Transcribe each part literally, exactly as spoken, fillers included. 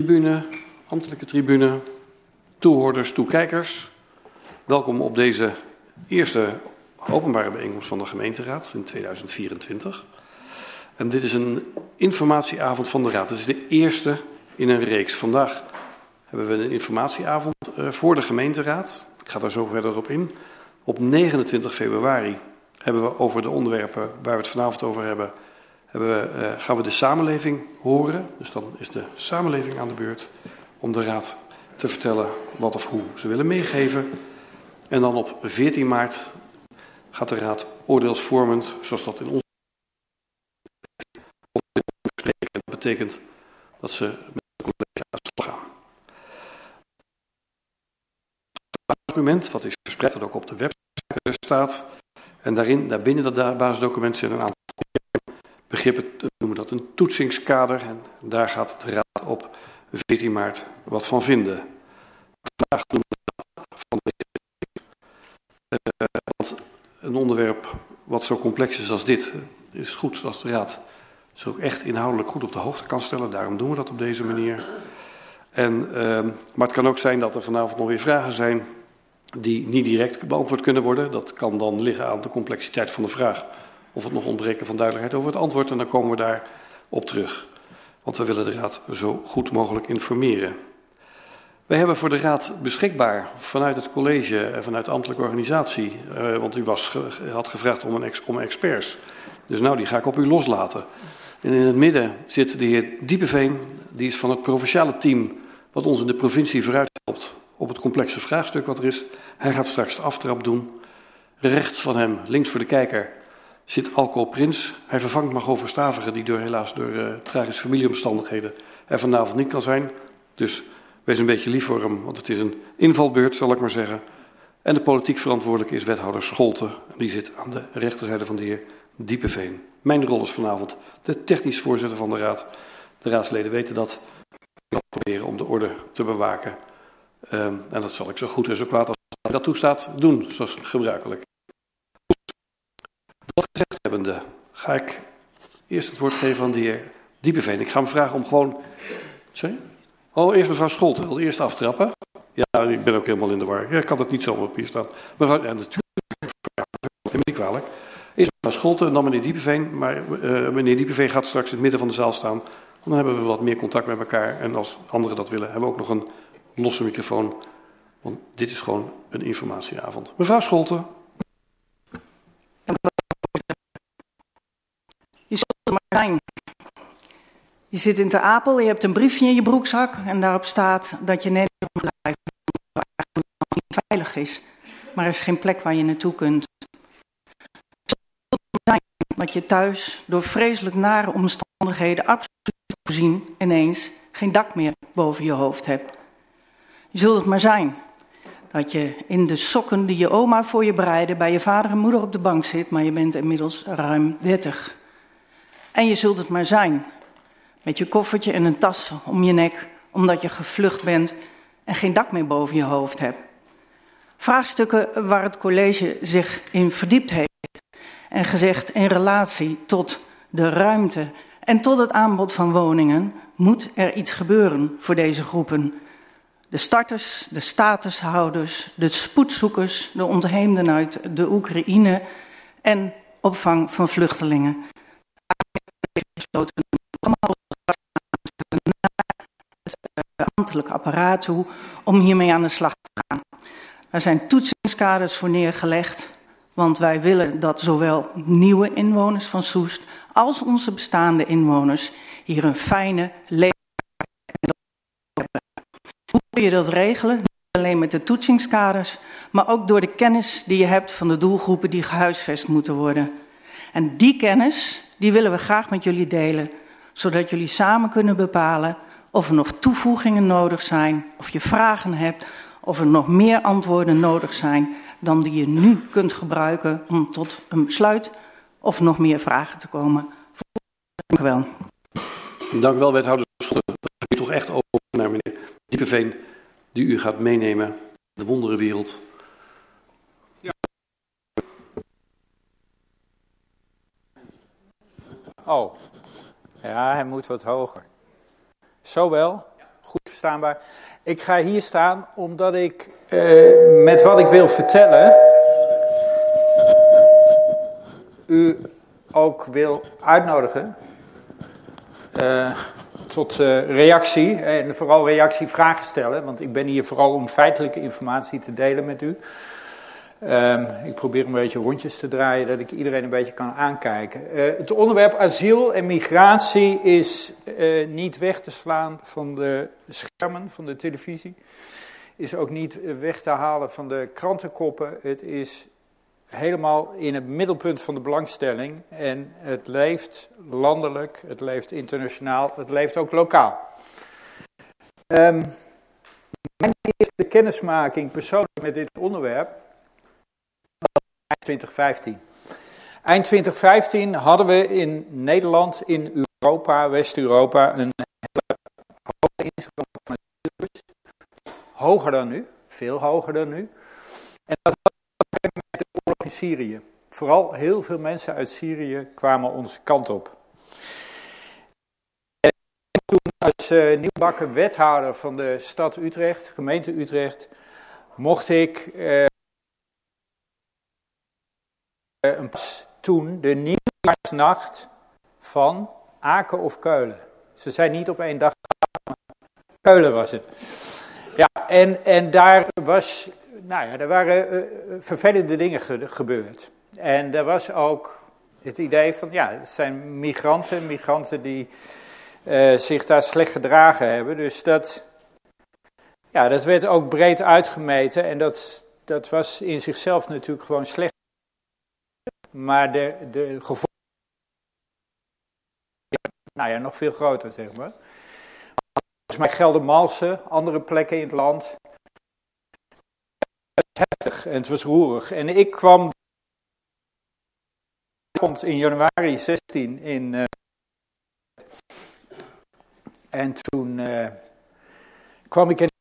tribune, ambtelijke tribune, toehoorders, toekijkers. Welkom op deze eerste openbare bijeenkomst van de gemeenteraad in tweeduizend vierentwintig. En dit is een informatieavond van de raad. Het is de eerste in een reeks. Vandaag hebben we een informatieavond uh, voor de gemeenteraad. Ik ga daar zo verder op in. Op negenentwintig februari hebben we over de onderwerpen waar we het vanavond over hebben, hebben we, uh, gaan we de samenleving horen. Dus dan is de samenleving aan de beurt om de raad te vertellen wat of hoe ze willen meegeven. En dan op veertien maart gaat de raad oordeelsvormend, zoals dat in ons bespreken. Dat betekent dat ze met het college aan de slag gaan. Het basisdocument, wat is verspreid, wat ook op de website staat. En daarin, daarbinnen dat basisdocument zit een aantal begrippen, we noemen dat een toetsingskader. En daar gaat de raad op veertien maart wat van vinden. Vandaag doen we van deze, uh, want een onderwerp wat zo complex is als dit, is goed als de raad zich ook echt inhoudelijk goed op de hoogte kan stellen. Daarom doen we dat op deze manier. En, uh, maar het kan ook zijn dat er vanavond nog weer vragen zijn die niet direct beantwoord kunnen worden. Dat kan dan liggen aan de complexiteit van de vraag of het nog ontbreken van duidelijkheid over het antwoord. En dan komen we daar op terug. Want we willen de raad zo goed mogelijk informeren. Wij hebben voor de raad beschikbaar vanuit het college en vanuit de ambtelijke organisatie, uh, want u was, had gevraagd om, een ex, om experts. Dus nou, die ga ik op u loslaten. En in het midden zit de heer Diepeveen, die is van het provinciale team wat ons in de provincie vooruit helpt op het complexe vraagstuk wat er is. Hij gaat straks de aftrap doen. Rechts van hem, links voor de kijker, zit Alco Prins. Hij vervangt Margot Verstavigen, die door, helaas door uh, tragische familieomstandigheden er vanavond niet kan zijn. Dus wees een beetje lief voor hem, want het is een invalbeurt, zal ik maar zeggen. En de politiek verantwoordelijke is wethouder Scholten. Die zit aan de rechterzijde van de heer Diepeveen. Mijn rol is vanavond de technisch voorzitter van de raad. De raadsleden weten dat. Ik zal proberen om de orde te bewaken. Um, en dat zal ik zo goed en zo kwaad als dat toestaat doen, zoals gebruikelijk. Dat gezegd hebbende, ga ik eerst het woord geven aan de heer Diepeveen. Ik ga hem vragen om gewoon... Sorry? Oh, eerst mevrouw Scholten. Wil eerst aftrappen? Ja, ik ben ook helemaal in de war. Ja, ik kan het niet zomaar op hier staan. Mevrouw, ja, natuurlijk, neem me niet kwalijk. Eerst mevrouw Scholten en dan meneer Diepeveen. Maar uh, meneer Diepeveen gaat straks in het midden van de zaal staan. Dan hebben we wat meer contact met elkaar. En als anderen dat willen, hebben we ook nog een losse microfoon. Want dit is gewoon een informatieavond. Mevrouw Scholten. Je zult er maar zijn. Je zit in Ter Apel, je hebt een briefje in je broekzak en daarop staat dat je Nederland blijft, niet veilig is. Maar er is geen plek waar je naartoe kunt. Je zult er maar zijn, dat je thuis door vreselijk nare omstandigheden absoluut voorzien ineens geen dak meer boven je hoofd hebt. Je zult het maar zijn dat je in de sokken die je oma voor je bereidde bij je vader en moeder op de bank zit, maar je bent inmiddels ruim dertig. En je zult het maar zijn met je koffertje en een tas om je nek, omdat je gevlucht bent en geen dak meer boven je hoofd hebt. Vraagstukken waar het college zich in verdiept heeft en gezegd in relatie tot de ruimte en tot het aanbod van woningen, moet er iets gebeuren voor deze groepen. De starters, de statushouders, de spoedzoekers, de ontheemden uit de Oekraïne en opvang van vluchtelingen. Het ambtelijk apparaat toe om hiermee aan de slag te gaan. Er zijn toetsingskaders voor neergelegd, want wij willen dat zowel nieuwe inwoners van Soest als onze bestaande inwoners hier een fijne leven hebben. Hoe kun je dat regelen? Niet alleen met de toetsingskaders, maar ook door de kennis die je hebt van de doelgroepen die gehuisvest moeten worden. En die kennis, die willen we graag met jullie delen, zodat jullie samen kunnen bepalen of er nog toevoegingen nodig zijn, of je vragen hebt, of er nog meer antwoorden nodig zijn dan die je nu kunt gebruiken om tot een besluit of nog meer vragen te komen. Dank u wel. Dank u wel, wethouder Scholten. Dan ga ik toch echt over naar meneer Diepeveen, die u gaat meenemen in de wonderenwereld. Ja. Oh, ja, hij moet wat hoger. Zo wel? Goed. verstaanbaar. Ik ga hier staan omdat ik uh, met wat ik wil vertellen u ook wil uitnodigen uh, tot uh, reactie. En vooral reactie, vragen stellen. Want ik ben hier vooral om feitelijke informatie te delen met u. Um, ik probeer een beetje rondjes te draaien, dat ik iedereen een beetje kan aankijken. Uh, het onderwerp asiel en migratie is uh, niet weg te slaan van de schermen, van de televisie. Is ook niet weg te halen van de krantenkoppen. Het is helemaal in het middelpunt van de belangstelling. En het leeft landelijk, het leeft internationaal, het leeft ook lokaal. Um, mijn eerste kennismaking persoonlijk met dit onderwerp twintig vijftien. Eind twintig vijftien hadden we in Nederland, in Europa, West-Europa, een hele hoge instroom van asielzoekers. Hoger dan nu, veel hoger dan nu. En dat had met de oorlog in Syrië. Vooral heel veel mensen uit Syrië kwamen onze kant op. En toen als uh, nieuwbakken wethouder van de stad Utrecht, gemeente Utrecht, mocht ik Uh, Een pas toen de nieuwjaarsnacht van Aken of Keulen. Ze zijn niet op één dag, maar Keulen was het. Ja, en, en daar was, nou ja, er waren uh, vervelende dingen ge- gebeurd. En er was ook het idee van, ja, het zijn migranten, migranten die uh, zich daar slecht gedragen hebben. Dus dat, ja, dat werd ook breed uitgemeten en dat, dat was in zichzelf natuurlijk gewoon slecht. Maar de, de gevolgen, nou ja, nog veel groter, zeg maar. Volgens mij Geldermalsen, andere plekken in het land. Het was heftig en het was roerig. En ik kwam in januari zestien in. Uh, en toen uh, kwam ik in.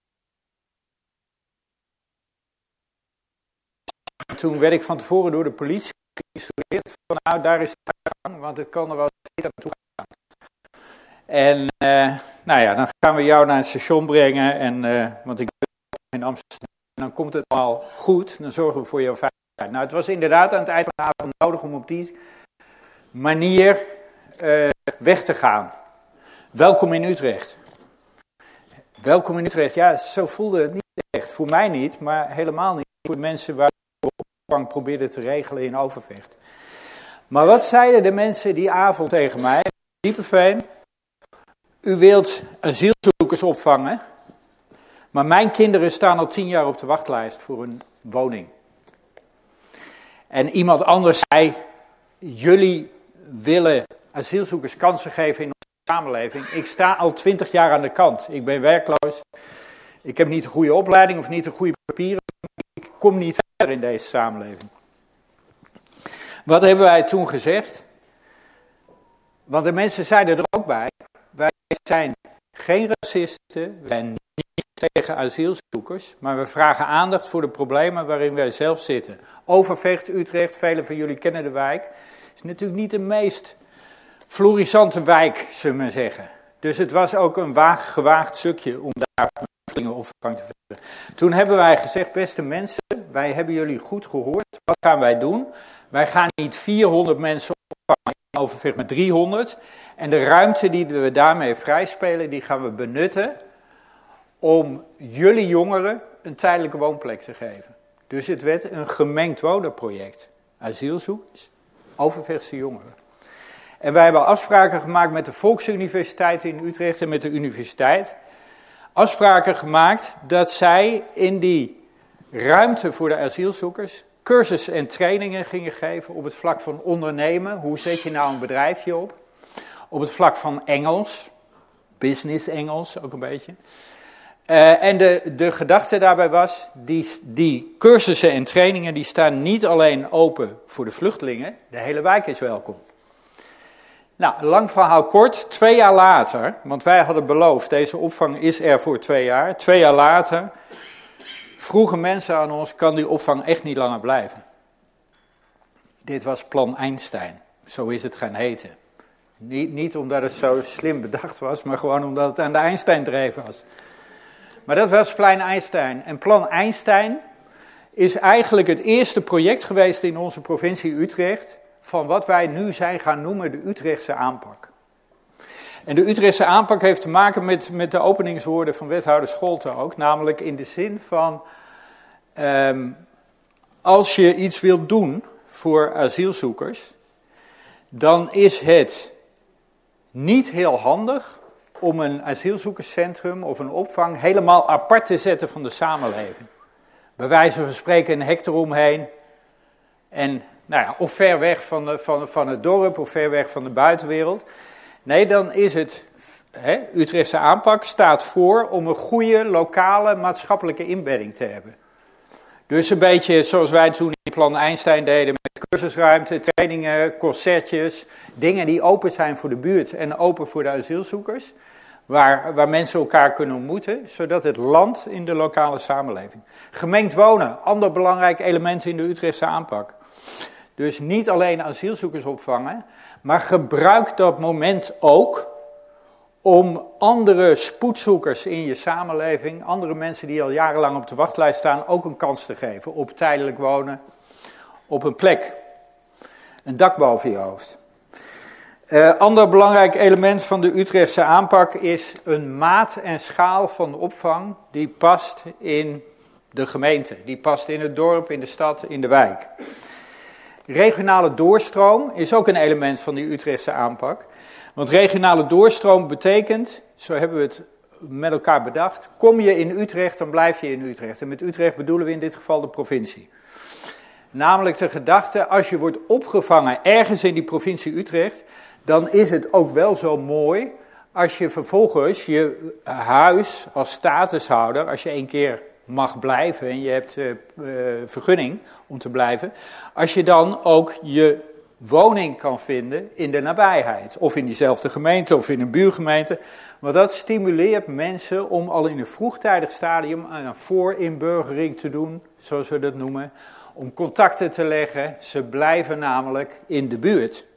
Toen werd ik van tevoren door de politie geïnstrueerd van nou, daar is de gang, want het kan er wel beter naartoe gaan. En uh, nou ja, dan gaan we jou naar het station brengen, en, uh, want ik ben in Amsterdam, en dan komt het al goed, dan zorgen we voor jouw veiligheid. Nou, het was inderdaad aan het eind van de avond nodig om op die manier uh, weg te gaan. Welkom in Utrecht. Welkom in Utrecht, ja, zo voelde het niet echt. Voor mij niet, maar helemaal niet voor de mensen waar opvang probeerde te regelen in Overvecht. Maar wat zeiden de mensen die avond tegen mij? Diepeveen, u wilt asielzoekers opvangen, maar mijn kinderen staan al tien jaar op de wachtlijst voor een woning. En iemand anders zei, jullie willen asielzoekers kansen geven in onze samenleving. Ik sta al twintig jaar aan de kant. Ik ben werkloos. Ik heb niet een goede opleiding of niet de goede papieren. Ik kom niet verder in deze samenleving. Wat hebben wij toen gezegd? Want de mensen zeiden er ook bij. Wij zijn geen racisten. Wij zijn niet tegen asielzoekers. Maar we vragen aandacht voor de problemen waarin wij zelf zitten. Overvecht, Utrecht, velen van jullie kennen de wijk. Is natuurlijk niet de meest florissante wijk, zullen we maar zeggen. Dus het was ook een waag, gewaagd stukje om daar opvang te vinden. Toen hebben wij gezegd, beste mensen, wij hebben jullie goed gehoord. Wat gaan wij doen? Wij gaan niet vierhonderd mensen opvangen in Overvecht met driehonderd. En de ruimte die we daarmee vrijspelen, die gaan we benutten om jullie jongeren een tijdelijke woonplek te geven. Dus het werd een gemengd wonenproject. Asielzoekers, Overvechtse jongeren. En wij hebben afspraken gemaakt met de Volksuniversiteit in Utrecht en met de universiteit. Afspraken gemaakt dat zij in die ruimte voor de asielzoekers cursussen en trainingen gingen geven op het vlak van ondernemen. Hoe zet je nou een bedrijfje op? Op het vlak van Engels, business Engels ook een beetje. Uh, en de, de gedachte daarbij was, die, die cursussen en trainingen die staan niet alleen open voor de vluchtelingen, de hele wijk is welkom. Nou, lang verhaal kort, twee jaar later, want wij hadden beloofd, deze opvang is er voor twee jaar. Twee jaar later vroegen mensen aan ons, kan die opvang echt niet langer blijven? Dit was plan Einstein, zo is het gaan heten. Niet, niet omdat het zo slim bedacht was, maar gewoon omdat het aan de Einstein-dreef was. Maar dat was Plan Einstein. En Plan Einstein is eigenlijk het eerste project geweest in onze provincie Utrecht van wat wij nu zijn gaan noemen de Utrechtse aanpak. En de Utrechtse aanpak heeft te maken met, met de openingswoorden van wethouder Scholten ook, namelijk in de zin van, um, als je iets wilt doen voor asielzoekers, dan is het niet heel handig om een asielzoekerscentrum of een opvang helemaal apart te zetten van de samenleving. Bij wijze van spreken een hek eromheen en nou ja, of ver weg van, de, van, van het dorp of ver weg van de buitenwereld. Nee, dan is het, hè, Utrechtse aanpak staat voor om een goede lokale maatschappelijke inbedding te hebben. Dus een beetje zoals wij toen in Plan Einstein deden met cursusruimte, trainingen, concertjes, dingen die open zijn voor de buurt en open voor de asielzoekers. Waar, waar mensen elkaar kunnen ontmoeten, zodat het landt in de lokale samenleving. Gemengd wonen, ander belangrijk element in de Utrechtse aanpak. Dus niet alleen asielzoekers opvangen, maar gebruik dat moment ook om andere spoedzoekers in je samenleving, andere mensen die al jarenlang op de wachtlijst staan, ook een kans te geven op tijdelijk wonen op een plek. Een dak boven je hoofd. Uh, ander belangrijk element van de Utrechtse aanpak is een maat en schaal van de opvang die past in de gemeente. Die past in het dorp, in de stad, in de wijk. Regionale doorstroom is ook een element van die Utrechtse aanpak. Want regionale doorstroom betekent, zo hebben we het met elkaar bedacht, kom je in Utrecht, dan blijf je in Utrecht. En met Utrecht bedoelen we in dit geval de provincie. Namelijk de gedachte, als je wordt opgevangen ergens in die provincie Utrecht, dan is het ook wel zo mooi als je vervolgens je huis als statushouder, als je één keer mag blijven en je hebt uh, uh, vergunning om te blijven, als je dan ook je woning kan vinden in de nabijheid. Of in diezelfde gemeente of in een buurgemeente. Maar dat stimuleert mensen om al in een vroegtijdig stadium een voorinburgering te doen, zoals we dat noemen. Om contacten te leggen, ze blijven namelijk in de buurt.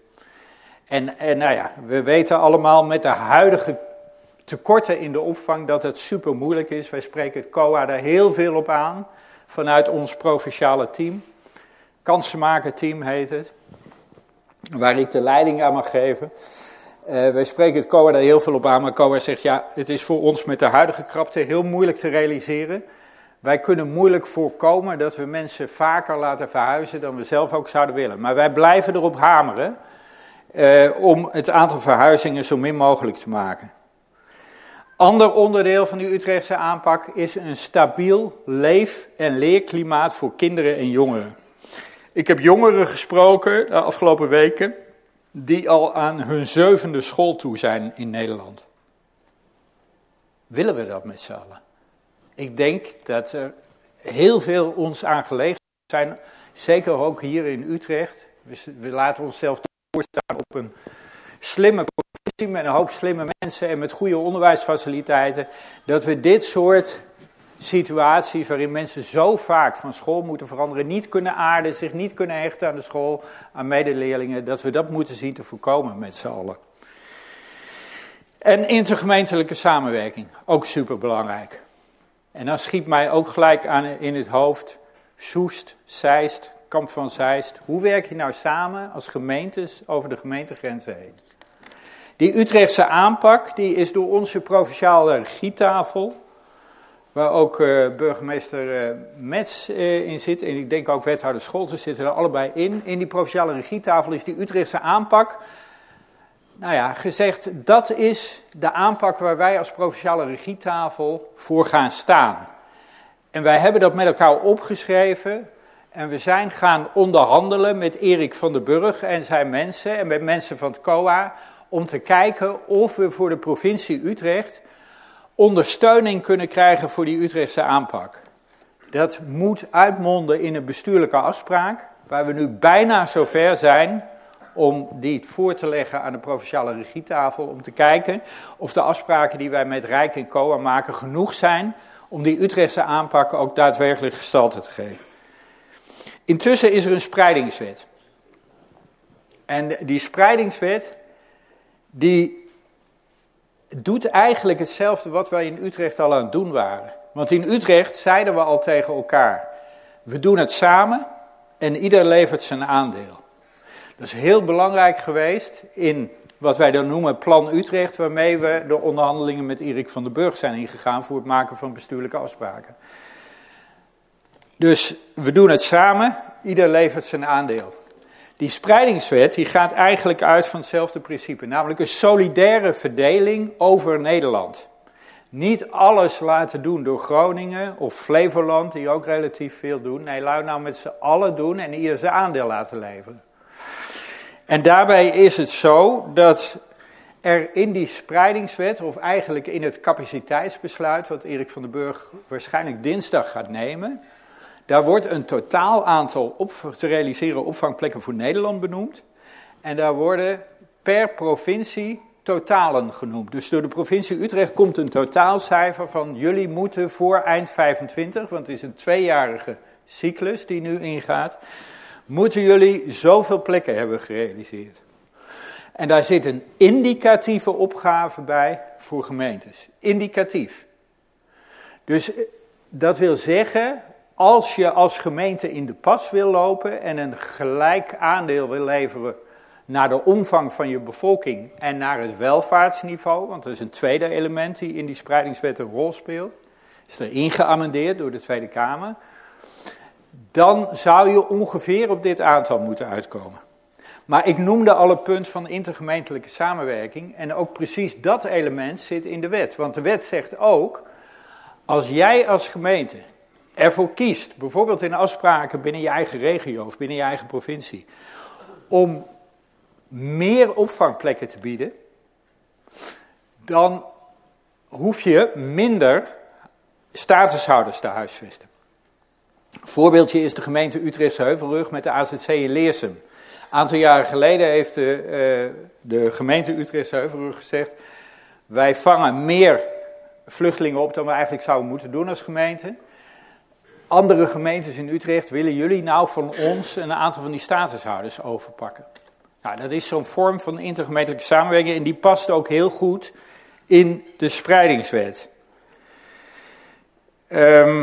En, en nou ja, we weten allemaal met de huidige tekorten in de opvang dat het super moeilijk is. Wij spreken het C O A daar heel veel op aan, vanuit ons provinciale team. Kansenmaker-team heet het, waar ik de leiding aan mag geven. Uh, wij spreken het C O A daar heel veel op aan, maar C O A zegt ja, het is voor ons met de huidige krapte heel moeilijk te realiseren. Wij kunnen moeilijk voorkomen dat we mensen vaker laten verhuizen dan we zelf ook zouden willen. Maar wij blijven erop hameren uh, om het aantal verhuizingen zo min mogelijk te maken. Ander onderdeel van die Utrechtse aanpak is een stabiel leef- en leerklimaat voor kinderen en jongeren. Ik heb jongeren gesproken de afgelopen weken die al aan hun zevende school toe zijn in Nederland. Willen we dat met z'n allen? Ik denk dat er heel veel ons aan gelegen zijn, zeker ook hier in Utrecht. We, we laten onszelf voorstaan op een slimme provincie met een hoop slimme mensen en met goede onderwijsfaciliteiten, dat we dit soort situaties waarin mensen zo vaak van school moeten veranderen, niet kunnen aarden, zich niet kunnen hechten aan de school, aan medeleerlingen, dat we dat moeten zien te voorkomen met z'n allen. En intergemeentelijke samenwerking, ook superbelangrijk. En dan schiet mij ook gelijk aan in het hoofd Soest, Zeist, Kamp van Zeist. Hoe werk je nou samen als gemeentes over de gemeentegrenzen heen? Die Utrechtse aanpak die is door onze provinciale regietafel, waar ook uh, burgemeester uh, Metz uh, in zit, en ik denk ook wethouder Scholten zitten er allebei in. In die provinciale regietafel is die Utrechtse aanpak, nou ja, gezegd, dat is de aanpak waar wij als provinciale regietafel voor gaan staan. En wij hebben dat met elkaar opgeschreven en we zijn gaan onderhandelen met Erik van den Burg en zijn mensen en met mensen van het C O A om te kijken of we voor de provincie Utrecht ondersteuning kunnen krijgen voor die Utrechtse aanpak. Dat moet uitmonden in een bestuurlijke afspraak, waar we nu bijna zover zijn om die voor te leggen aan de provinciale regietafel, om te kijken of de afspraken die wij met Rijk en C O A maken genoeg zijn om die Utrechtse aanpak ook daadwerkelijk gestalte te geven. Intussen is er een spreidingswet. En die spreidingswet, die doet eigenlijk hetzelfde wat wij in Utrecht al aan het doen waren. Want in Utrecht zeiden we al tegen elkaar, we doen het samen en ieder levert zijn aandeel. Dat is heel belangrijk geweest in wat wij dan noemen Plan Utrecht, waarmee we de onderhandelingen met Erik van den Burg zijn ingegaan voor het maken van bestuurlijke afspraken. Dus we doen het samen, ieder levert zijn aandeel. Die spreidingswet die gaat eigenlijk uit van hetzelfde principe, namelijk een solidaire verdeling over Nederland. Niet alles laten doen door Groningen of Flevoland, die ook relatief veel doen. Nee, laat nou met z'n allen doen en ieder zijn aandeel laten leveren. En daarbij is het zo dat er in die spreidingswet, of eigenlijk in het capaciteitsbesluit, wat Erik van den Burg waarschijnlijk dinsdag gaat nemen, daar wordt een totaal aantal op, te realiseren opvangplekken voor Nederland benoemd. En daar worden per provincie totalen genoemd. Dus door de provincie Utrecht komt een totaalcijfer van jullie moeten voor eind vijfentwintig, want het is een tweejarige cyclus die nu ingaat, moeten jullie zoveel plekken hebben gerealiseerd. En daar zit een indicatieve opgave bij voor gemeentes. Indicatief. Dus dat wil zeggen, als je als gemeente in de pas wil lopen en een gelijk aandeel wil leveren naar de omvang van je bevolking en naar het welvaartsniveau, want dat is een tweede element die in die spreidingswet een rol speelt, is er ingeamendeerd door de Tweede Kamer, dan zou je ongeveer op dit aantal moeten uitkomen. Maar ik noemde al het punt van intergemeentelijke samenwerking en ook precies dat element zit in de wet. Want de wet zegt ook, als jij als gemeente ervoor kiest, bijvoorbeeld in afspraken binnen je eigen regio of binnen je eigen provincie, om meer opvangplekken te bieden, dan hoef je minder statushouders te huisvesten. Een voorbeeldje is de gemeente Utrechtse Heuvelrug met de A Z C in Leersum. Een aantal jaren geleden heeft de, uh, de gemeente Utrechtse Heuvelrug gezegd, wij vangen meer vluchtelingen op dan we eigenlijk zouden moeten doen als gemeente. Andere gemeentes in Utrecht, willen jullie nou van ons een aantal van die statushouders overpakken? Nou, dat is zo'n vorm van intergemeentelijke samenwerking en die past ook heel goed in de spreidingswet. Um,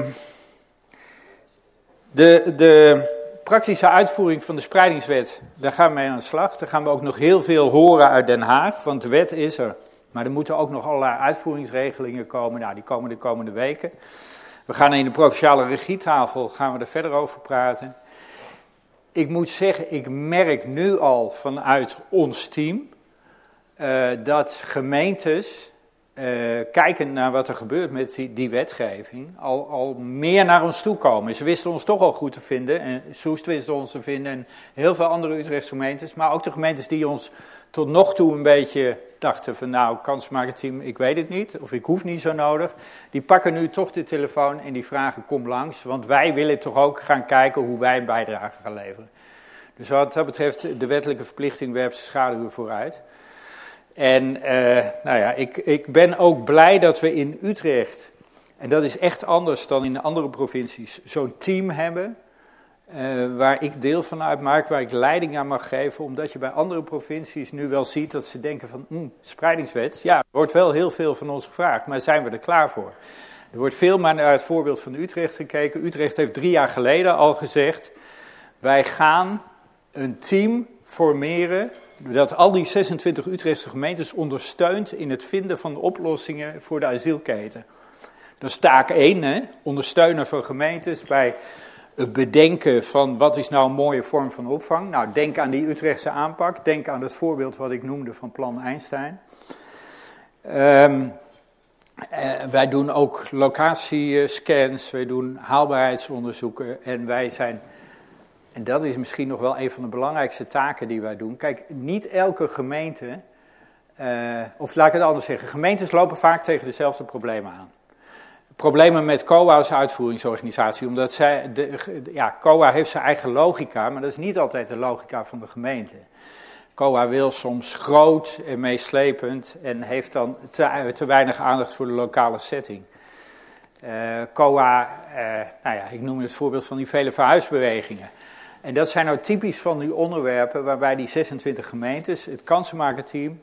de, de praktische uitvoering van de spreidingswet, daar gaan we mee aan de slag. Daar gaan we ook nog heel veel horen uit Den Haag, want de wet is er. Maar er moeten ook nog allerlei uitvoeringsregelingen komen. Nou, die komen de komende weken. We gaan in de provinciale regietafel, gaan we er verder over praten. Ik moet zeggen, ik merk nu al vanuit ons team uh, dat gemeentes, uh, kijkend naar wat er gebeurt met die, die wetgeving, al, al meer naar ons toe komen. Ze wisten ons toch al goed te vinden, en Soest wist ons te vinden, en heel veel andere Utrechtse gemeentes, maar ook de gemeentes die ons tot nog toe een beetje dachten van nou, kansmakerteam, ik weet het niet, of ik hoef niet zo nodig. Die pakken nu toch de telefoon en die vragen, kom langs, want wij willen toch ook gaan kijken hoe wij een bijdrage gaan leveren. Dus wat dat betreft, de wettelijke verplichting werpt zijn schaduwen vooruit. En uh, nou ja, ik, ik ben ook blij dat we in Utrecht, en dat is echt anders dan in de andere provincies, zo'n team hebben, Uh, waar ik deel van uitmaak, waar ik leiding aan mag geven, omdat je bij andere provincies nu wel ziet dat ze denken van, mm, spreidingswet, ja, er wordt wel heel veel van ons gevraagd, maar zijn we er klaar voor? Er wordt veel maar naar het voorbeeld van Utrecht gekeken. Utrecht heeft drie jaar geleden al gezegd, wij gaan een team formeren, dat al die zesentwintig Utrechtse gemeentes ondersteunt in het vinden van oplossingen voor de asielketen. Dat is taak één, hè? Ondersteunen van gemeentes bij het bedenken van wat is nou een mooie vorm van opvang. Nou, denk aan die Utrechtse aanpak. Denk aan het voorbeeld wat ik noemde van Plan Einstein. Um, uh, wij doen ook locatiescans, wij doen haalbaarheidsonderzoeken. En wij zijn, en dat is misschien nog wel een van de belangrijkste taken die wij doen. Kijk, niet elke gemeente, uh, of laat ik het anders zeggen, gemeentes lopen vaak tegen dezelfde problemen aan. Problemen met C O A als uitvoeringsorganisatie, omdat zij, de, ja, C O A heeft zijn eigen logica, maar dat is niet altijd de logica van de gemeente. C O A wil soms groot en meeslepend en heeft dan te, te weinig aandacht voor de lokale setting. Uh, C O A, uh, nou ja, ik noem het voorbeeld van die vele verhuisbewegingen. En dat zijn nou typisch van die onderwerpen waarbij die zesentwintig gemeentes, het kansenmakerteam,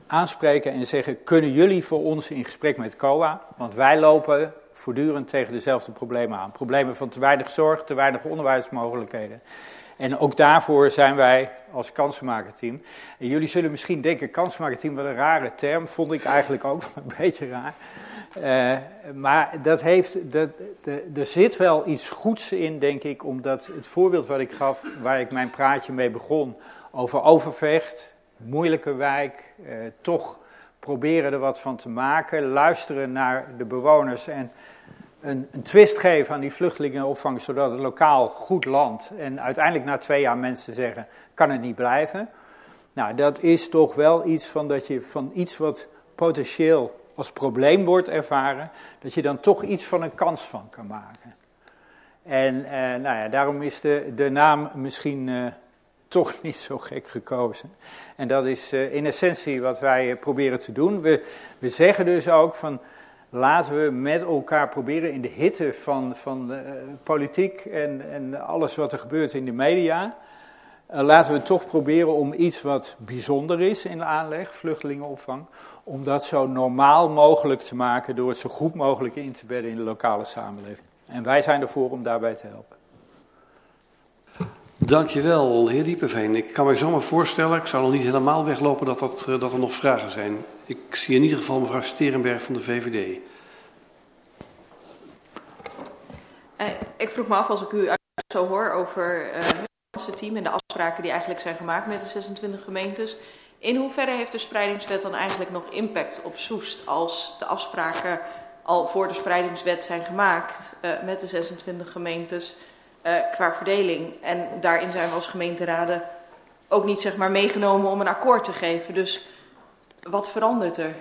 aanspreken en zeggen, kunnen jullie voor ons in gesprek met C O A? Want wij lopen voortdurend tegen dezelfde problemen aan. Problemen van te weinig zorg, te weinig onderwijsmogelijkheden. En ook daarvoor zijn wij als kansenmakerteam. En jullie zullen misschien denken, kansenmakerteam, wat een rare term. Vond ik eigenlijk ook een beetje raar. Uh, maar dat heeft, dat, de, er zit wel iets goeds in, denk ik, omdat het voorbeeld wat ik gaf, waar ik mijn praatje mee begon, over Overvecht, moeilijke wijk, uh, toch proberen er wat van te maken, luisteren naar de bewoners en een, een twist geven aan die vluchtelingenopvang, zodat het lokaal goed landt. En uiteindelijk na twee jaar mensen zeggen, kan het niet blijven. Nou, dat is toch wel iets van dat je van iets wat potentieel als probleem wordt ervaren, dat je dan toch iets van een kans van kan maken. En eh, nou ja, daarom is de, de naam misschien eh, toch niet zo gek gekozen. En dat is uh, in essentie wat wij uh, proberen te doen. We, we zeggen dus ook van, laten we met elkaar proberen in de hitte van, van uh, politiek en, en alles wat er gebeurt in de media, uh, laten we toch proberen om iets wat bijzonder is in de aanleg, vluchtelingenopvang, om dat zo normaal mogelijk te maken door het zo goed mogelijk in te bedden in de lokale samenleving. En wij zijn ervoor om daarbij te helpen. Dankjewel, heer Diepenveen. Ik kan me zomaar voorstellen, ik zou nog niet helemaal weglopen dat, dat, dat er nog vragen zijn. Ik zie in ieder geval mevrouw Sterenberg van de V V D. Uh, ik vroeg me af, als ik u zo hoor over uh, het team en de afspraken die eigenlijk zijn gemaakt met de zesentwintig gemeentes. In hoeverre heeft de spreidingswet dan eigenlijk nog impact op Soest als de afspraken al voor de spreidingswet zijn gemaakt uh, met de zesentwintig gemeentes uh, qua verdeling? En daarin zijn we als gemeenteraden ook niet zeg maar meegenomen om een akkoord te geven. Dus wat verandert er?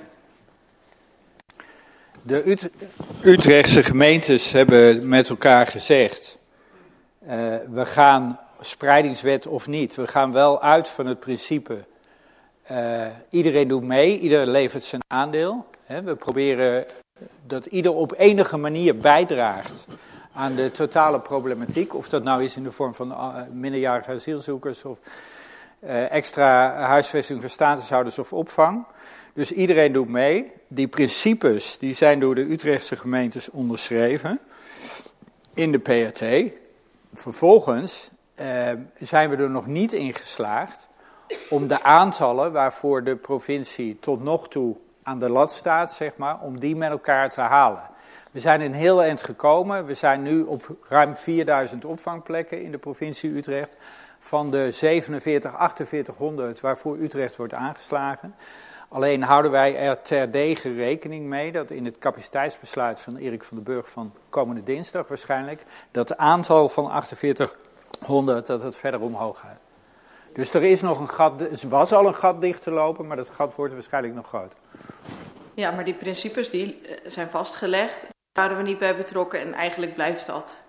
De Ut- Utrechtse gemeentes hebben met elkaar gezegd, uh, we gaan spreidingswet of niet, we gaan wel uit van het principe, uh, iedereen doet mee, iedereen levert zijn aandeel. Hè, we proberen dat ieder op enige manier bijdraagt aan de totale problematiek, of dat nou is in de vorm van uh, minderjarige asielzoekers of uh, extra huisvesting voor statushouders of opvang. Dus iedereen doet mee. Die principes die zijn door de Utrechtse gemeentes onderschreven in de P R T. Vervolgens uh, zijn we er nog niet in geslaagd om de aantallen waarvoor de provincie tot nog toe aan de lat staat, zeg maar, om die met elkaar te halen. We zijn een heel eind gekomen. We zijn nu op ruim vierduizend opvangplekken in de provincie Utrecht. Van de zevenenveertig, achtenveertighonderd waarvoor Utrecht wordt aangeslagen. Alleen houden wij er terdege rekening mee dat in het capaciteitsbesluit van Erik van den Burg van komende dinsdag waarschijnlijk, dat het aantal van achtenveertighonderd dat het verder omhoog gaat. Dus er is nog een gat, er was al een gat dicht te lopen, maar dat gat wordt waarschijnlijk nog groter. Ja, maar die principes die zijn vastgelegd, daar waren we niet bij betrokken en eigenlijk blijft dat.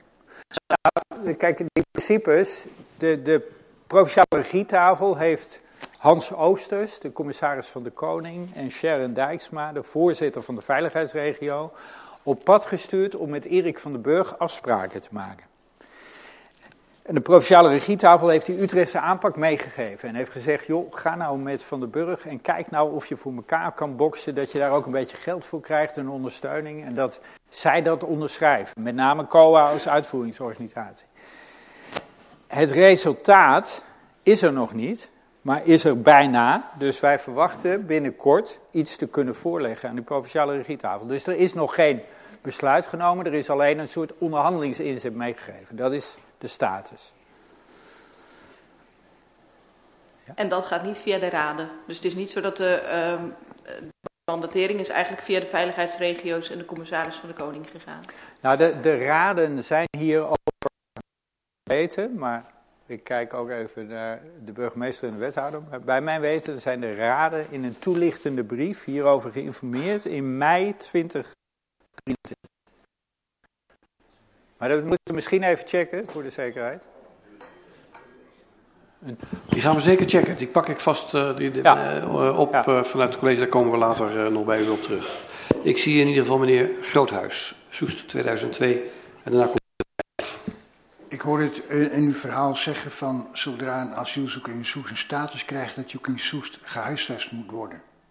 Kijk, die principes, de, de provinciale regietafel heeft Hans Oosters, de commissaris van de Koning, en Sharon Dijksma, de voorzitter van de veiligheidsregio, op pad gestuurd om met Erik van den Burg afspraken te maken. En de provinciale regietafel heeft die Utrechtse aanpak meegegeven en heeft gezegd, joh, ga nou met Van den Burg en kijk nou of je voor elkaar kan boksen, dat je daar ook een beetje geld voor krijgt en ondersteuning en dat zij dat onderschrijven, met name C O A als uitvoeringsorganisatie. Het resultaat is er nog niet, maar is er bijna, dus wij verwachten binnenkort iets te kunnen voorleggen aan de provinciale regietafel. Dus er is nog geen besluit genomen, er is alleen een soort onderhandelingsinzet meegegeven. Dat is de status. Ja. En dat gaat niet via de raden. Dus het is niet zo dat de uh, mandatering is eigenlijk via de veiligheidsregio's en de commissaris van de Koning gegaan. Nou, de, de raden zijn hierover weten, maar ik kijk ook even naar de burgemeester en de wethouder. Bij mijn weten zijn de raden in een toelichtende brief hierover geïnformeerd in mei tweeduizend drieëntwintig. Maar dat moeten we misschien even checken, voor de zekerheid. Die gaan we zeker checken. Die pak ik vast uh, die, ja. uh, op ja. uh, vanuit het college. Daar komen we later uh, nog bij u op terug. Ik zie in ieder geval meneer Groothuis, Soest tweeduizend twee. En daarna komt Ik hoor het uh, in uw verhaal zeggen van zodra een asielzoeker in Soest een status krijgt, dat je ook in Soest gehuisvest moet worden.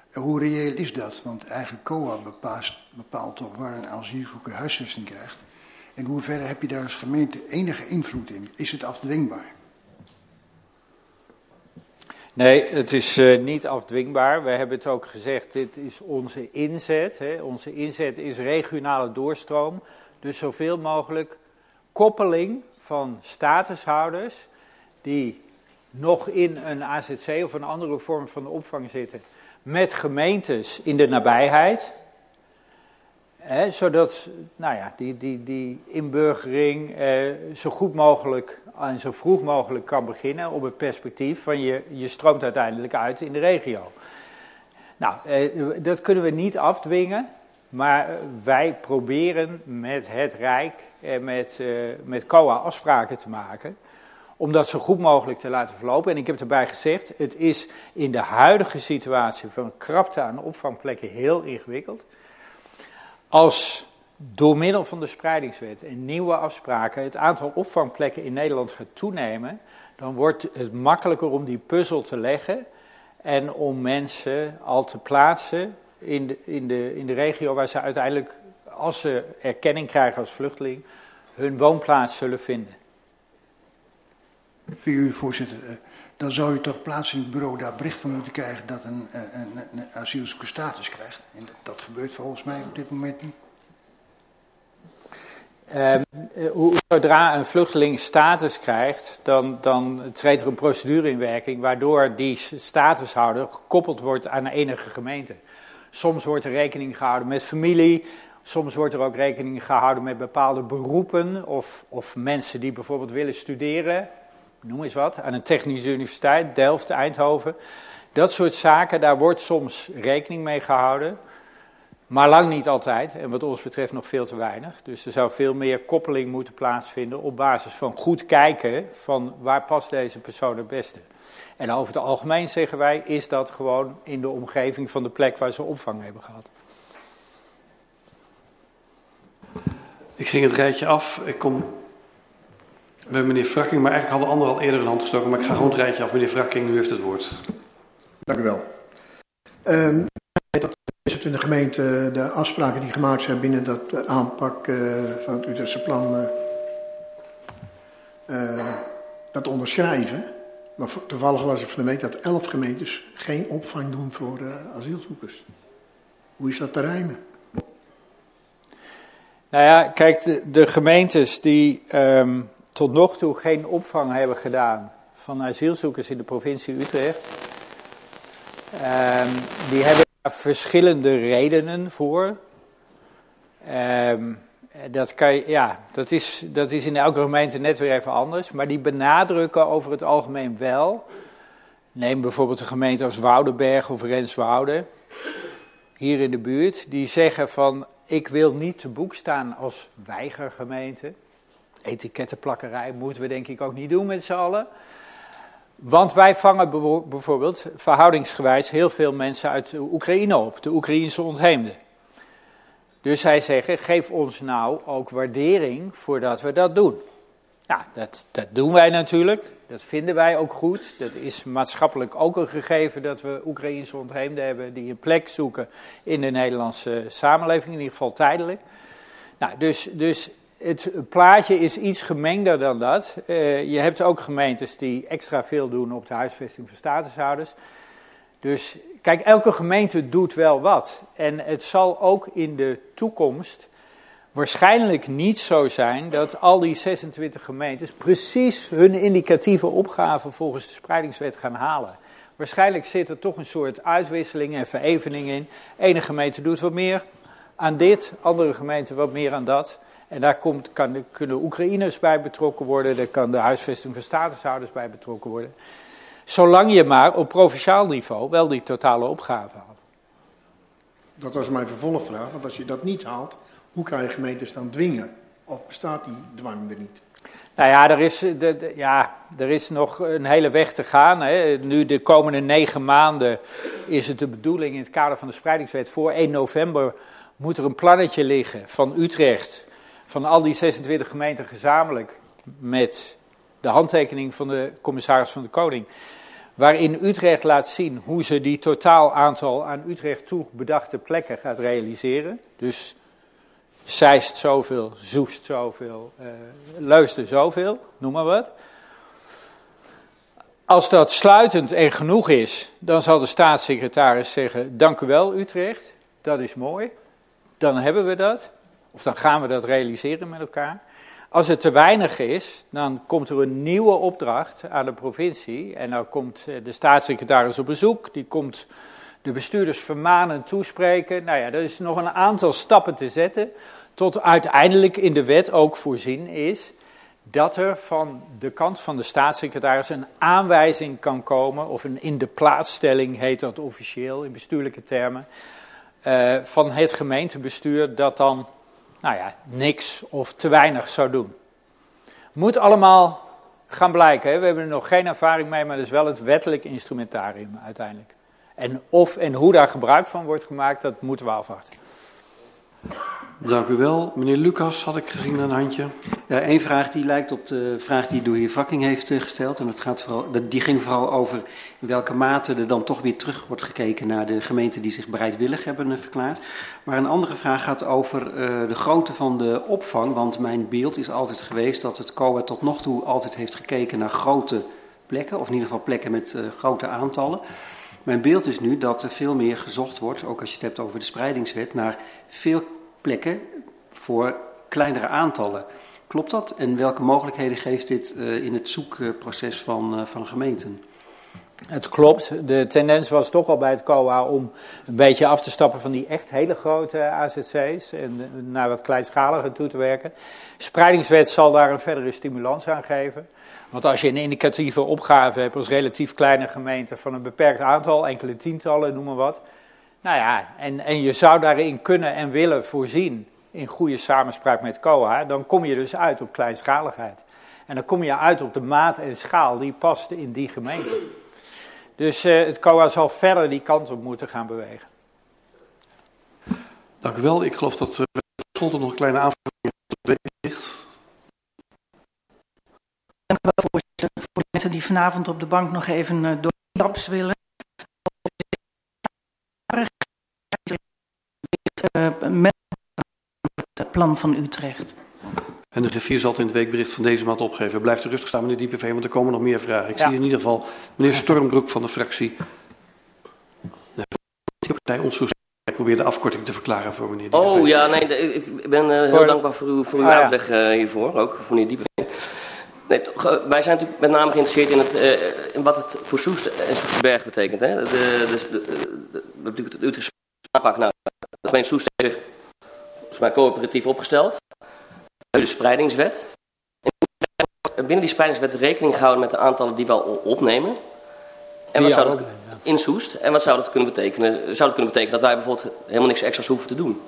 Hoe reëel is dat? Want eigenlijk C O A bepaalt, bepaalt toch waar een asielzoeker huisvesting krijgt. In hoeverre heb je daar als gemeente enige invloed in? Is het afdwingbaar? Nee, het is uh, niet afdwingbaar. We hebben het ook gezegd, dit is onze inzet. Hè. Onze inzet is regionale doorstroom. Dus zoveel mogelijk koppeling van statushouders die nog in een A Z C of een andere vorm van opvang zitten, met gemeentes in de nabijheid. Hè, zodat nou ja, die, die, die inburgering eh, zo goed mogelijk en zo vroeg mogelijk kan beginnen op het perspectief van je, je stroomt uiteindelijk uit in de regio. Nou, eh, dat kunnen we niet afdwingen, maar wij proberen met het Rijk en met, uh, met C O A afspraken te maken om dat zo goed mogelijk te laten verlopen. En ik heb erbij gezegd, het is in de huidige situatie van krapte aan opvangplekken heel ingewikkeld. Als door middel van de spreidingswet en nieuwe afspraken het aantal opvangplekken in Nederland gaat toenemen, dan wordt het makkelijker om die puzzel te leggen en om mensen al te plaatsen in de, in de, in de regio waar ze uiteindelijk, als ze erkenning krijgen als vluchteling, hun woonplaats zullen vinden. Voor u, voorzitter, dan zou je toch plaats in het bureau daar bericht van moeten krijgen dat een, een, een asielzoeker status krijgt. En dat, dat gebeurt volgens mij op dit moment niet. Uh, zodra een vluchteling status krijgt, dan, dan treedt er een procedure in werking waardoor die statushouder gekoppeld wordt aan enige gemeente. Soms wordt er rekening gehouden met familie, soms wordt er ook rekening gehouden met bepaalde beroepen of, of mensen die bijvoorbeeld willen studeren, noem eens wat, aan een technische universiteit, Delft, Eindhoven. Dat soort zaken, daar wordt soms rekening mee gehouden. Maar lang niet altijd, en wat ons betreft nog veel te weinig. Dus er zou veel meer koppeling moeten plaatsvinden op basis van goed kijken van waar past deze persoon het beste. En over het algemeen zeggen wij, is dat gewoon in de omgeving van de plek waar ze opvang hebben gehad. Ik ging het rijtje af, ik kom bij meneer Frakking, maar eigenlijk hadden anderen al eerder een hand gestoken, maar ik ga gewoon het rijtje af. Meneer Frakking, u heeft het woord. Dank u wel. Um, dat in de gemeente de afspraken die gemaakt zijn binnen dat aanpak uh, van het Utrechtse plan uh, uh, dat onderschrijven. Maar toevallig was ik van de week dat elf gemeentes geen opvang doen voor uh, asielzoekers. Hoe is dat te rijmen? Nou ja, kijk, de, de gemeentes die um, tot nog toe geen opvang hebben gedaan van asielzoekers in de provincie Utrecht, um, die hebben verschillende redenen voor. Um, dat, kan je, ja, dat, is, dat is in elke gemeente net weer even anders. Maar die benadrukken over het algemeen wel. Neem bijvoorbeeld een gemeente als Woudenberg of Renswoude. Hier in de buurt. Die zeggen van, ik wil niet te boek staan als weigergemeente. Etikettenplakkerij moeten we denk ik ook niet doen met z'n allen. Want wij vangen bijvoorbeeld verhoudingsgewijs heel veel mensen uit de Oekraïne op, de Oekraïense ontheemden. Dus zij zeggen, geef ons nou ook waardering voordat we dat doen. Nou, dat, dat doen wij natuurlijk, dat vinden wij ook goed. Dat is maatschappelijk ook een gegeven dat we Oekraïense ontheemden hebben die een plek zoeken in de Nederlandse samenleving, in ieder geval tijdelijk. Nou, dus... dus het plaatje is iets gemengder dan dat. Uh, je hebt ook gemeentes die extra veel doen op de huisvesting van statushouders. Dus kijk, elke gemeente doet wel wat. En het zal ook in de toekomst waarschijnlijk niet zo zijn dat al die zesentwintig gemeentes precies hun indicatieve opgave volgens de spreidingswet gaan halen. Waarschijnlijk zit er toch een soort uitwisseling en verevening in. Ene gemeente doet wat meer aan dit, andere gemeente wat meer aan dat. En daar komt, kan, kunnen Oekraïners bij betrokken worden, daar kan de huisvesting van statushouders bij betrokken worden. Zolang je maar op provinciaal niveau wel die totale opgave haalt. Dat was mijn vervolgvraag, want als je dat niet haalt, hoe kan je gemeentes dan dwingen? Of bestaat die dwang er niet? Nou ja, er is, de, de, ja, er is nog een hele weg te gaan. Hè. Nu de komende negen maanden is het de bedoeling in het kader van de spreidingswet, voor één november moet er een plannetje liggen van Utrecht, van al die zesentwintig gemeenten gezamenlijk met de handtekening van de commissaris van de Koning, waarin Utrecht laat zien hoe ze die totaal aantal aan Utrecht toe bedachte plekken gaat realiseren. Dus Zeist zoveel, Soest zoveel, uh, Leusden zoveel, noem maar wat. Als dat sluitend en genoeg is, dan zal de staatssecretaris zeggen, dank u wel Utrecht, dat is mooi. Dan hebben we dat, of dan gaan we dat realiseren met elkaar. Als het te weinig is, dan komt er een nieuwe opdracht aan de provincie. En dan komt de staatssecretaris op bezoek, die komt de bestuurders vermanen toespreken. Nou ja, er is nog een aantal stappen te zetten, tot uiteindelijk in de wet ook voorzien is dat er van de kant van de staatssecretaris een aanwijzing kan komen, of een in de plaatsstelling heet dat officieel in bestuurlijke termen, uh, van het gemeentebestuur dat dan, nou ja, niks of te weinig zou doen. Moet allemaal gaan blijken, hè? We hebben er nog geen ervaring mee, maar dat is wel het wettelijk instrumentarium uiteindelijk. En of en hoe daar gebruik van wordt gemaakt, dat moeten we afwachten. Dank u wel. Meneer Lucas had ik gezien een handje. Ja, één vraag die lijkt op de vraag die door heer Vakking heeft uh, gesteld. En dat gaat vooral, die ging vooral over in welke mate er dan toch weer terug wordt gekeken naar de gemeenten die zich bereidwillig hebben uh, verklaard. Maar een andere vraag gaat over uh, de grootte van de opvang. Want mijn beeld is altijd geweest dat het C O A tot nog toe altijd heeft gekeken naar grote plekken. Of in ieder geval plekken met uh, grote aantallen. Mijn beeld is nu dat er veel meer gezocht wordt, ook als je het hebt over de spreidingswet, naar veel plekken voor kleinere aantallen. Klopt dat? En welke mogelijkheden geeft dit uh, in het zoekproces van, uh, van gemeenten? Het klopt. De tendens was toch al bij het C O A om een beetje af te stappen van die echt hele grote A Z C's en naar wat kleinschaliger toe te werken. Spreidingswet zal daar een verdere stimulans aan geven. Want als je een indicatieve opgave hebt als relatief kleine gemeente van een beperkt aantal, enkele tientallen, noem maar wat. Nou ja, en, en je zou daarin kunnen en willen voorzien in goede samenspraak met C O A, dan kom je dus uit op kleinschaligheid. En dan kom je uit op de maat en schaal die past in die gemeente. Dus uh, het C O A zal verder die kant op moeten gaan bewegen. Dank u wel. Ik geloof dat uh, Scholten nog een kleine aanvulling op de week. Dank u wel, voorzitter. Voor de mensen die vanavond op de bank nog even uh, door de traps willen. Uh, met het plan van Utrecht. En de griffier zal het in het weekbericht van deze maand opgeven. Blijft u rustig staan, meneer Diepenveen, want er komen nog meer vragen. Ik ja. zie in ieder geval meneer Stormbroek van de fractie. De partij ons Ik probeer de afkorting te verklaren voor meneer Diepenveen. Oh ja, nee, de, ik ben uh, heel voor... dankbaar voor uw, voor uw ah, uitleg uh, hiervoor, ook voor meneer Diepenveen. Nee, toch, uh, wij zijn natuurlijk met name geïnteresseerd in, het, uh, in wat het voor Soest en Soesterberg betekent. Hè? De, de, de, de, de, we hebben natuurlijk het Utrechtse aanpak. Nou, de gemeente Soest heeft zich volgens mij coöperatief opgesteld. De spreidingswet. En binnen die spreidingswet rekening gehouden met de aantallen die we al opnemen. En wat zou dat in Soest? En wat zou dat kunnen betekenen? Zou dat kunnen betekenen dat wij bijvoorbeeld helemaal niks extra's hoeven te doen?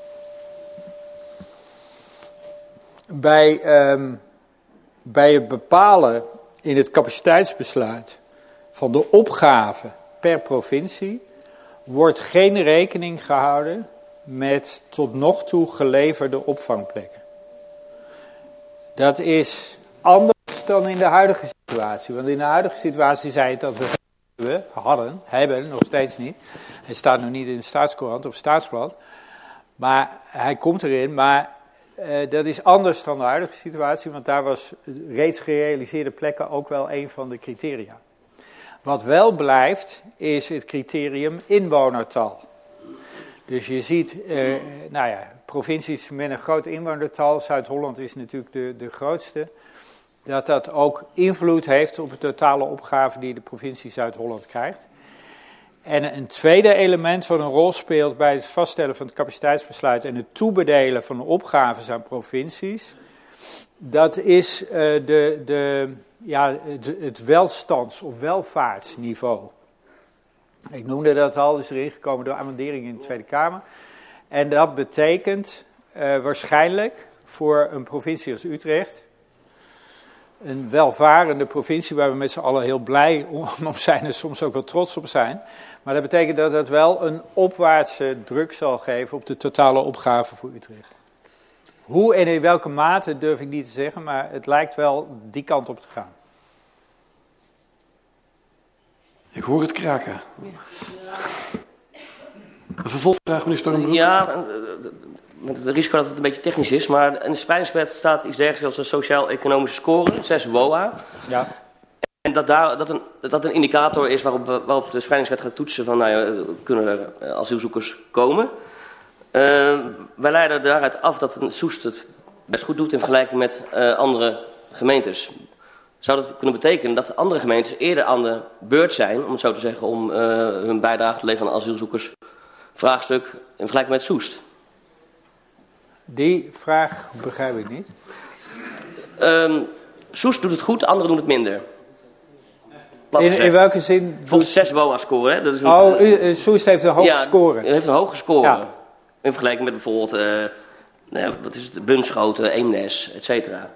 Bij, um, bij het bepalen in het capaciteitsbesluit van de opgave per provincie wordt geen rekening gehouden met tot nog toe geleverde opvangplekken. Dat is anders dan in de huidige situatie. Want in de huidige situatie zei het dat we we hadden, hebben, nog steeds niet. Hij staat nog niet in de staatscourant of staatsblad. Maar hij komt erin. Maar uh, dat is anders dan de huidige situatie. Want daar was reeds gerealiseerde plekken ook wel een van de criteria. Wat wel blijft, is het criterium inwonertal. Dus je ziet, uh, nou ja, provincies met een groot inwonertal. Zuid-Holland is natuurlijk de, de grootste. Dat dat ook invloed heeft op de totale opgave die de provincie Zuid-Holland krijgt. En een tweede element wat een rol speelt bij het vaststellen van het capaciteitsbesluit en het toebedelen van de opgaves aan provincies, dat is uh, de, de, ja, het, het welstands- of welvaartsniveau. Ik noemde dat al, is erin gekomen door amendering in de Tweede Kamer. En dat betekent uh, waarschijnlijk voor een provincie als Utrecht, een welvarende provincie waar we met z'n allen heel blij om zijn en soms ook wel trots op zijn. Maar dat betekent dat het wel een opwaartse druk zal geven op de totale opgave voor Utrecht. Hoe en in welke mate durf ik niet te zeggen, maar het lijkt wel die kant op te gaan. Ik hoor het kraken. Een vervolgvraag, meneer Stormbroek? Ja, met het risico dat het een beetje technisch is, maar in de spreidingswet staat iets dergelijks als een sociaal-economische score, zes W O A. Ja. En dat, daar, dat, een, dat een indicator is waarop, waarop de spreidingswet gaat toetsen van, nou ja, kunnen er asielzoekers komen. Uh, wij leiden daaruit af dat een Soest het best goed doet in vergelijking met uh, andere gemeentes. Zou dat kunnen betekenen dat andere gemeentes eerder aan de beurt zijn, om het zo te zeggen, om uh, hun bijdrage te leveren aan asielzoekers vraagstuk in vergelijking met Soest? Die vraag begrijp ik niet. Um, Soest doet het goed, anderen doen het minder. In, in welke zin? Volgens zes W O A-score. Hè? Dat is een, oh, uh, Soest heeft een hoge ja, score. heeft een hoge score. Ja. In vergelijking met bijvoorbeeld, uh, nou, wat is het, Bunschoten, Eemnes, et cetera.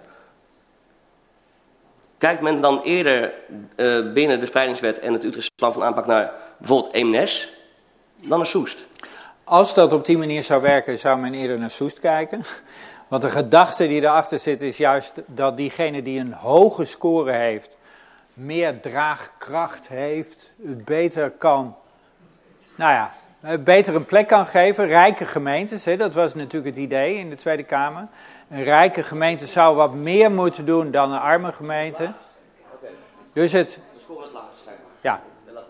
Kijkt men dan eerder uh, binnen de spreidingswet en het Utrechtse plan van aanpak naar bijvoorbeeld Eemnes dan naar Soest? Als dat op die manier zou werken, zou men eerder naar Soest kijken. Want de gedachte die erachter zit is juist dat diegene die een hoge score heeft, meer draagkracht heeft, het beter kan, nou ja, beter een plek kan geven. Rijke gemeentes, hè, dat was natuurlijk het idee in de Tweede Kamer. Een rijke gemeente zou wat meer moeten doen dan een arme gemeente. Dus het... Ja.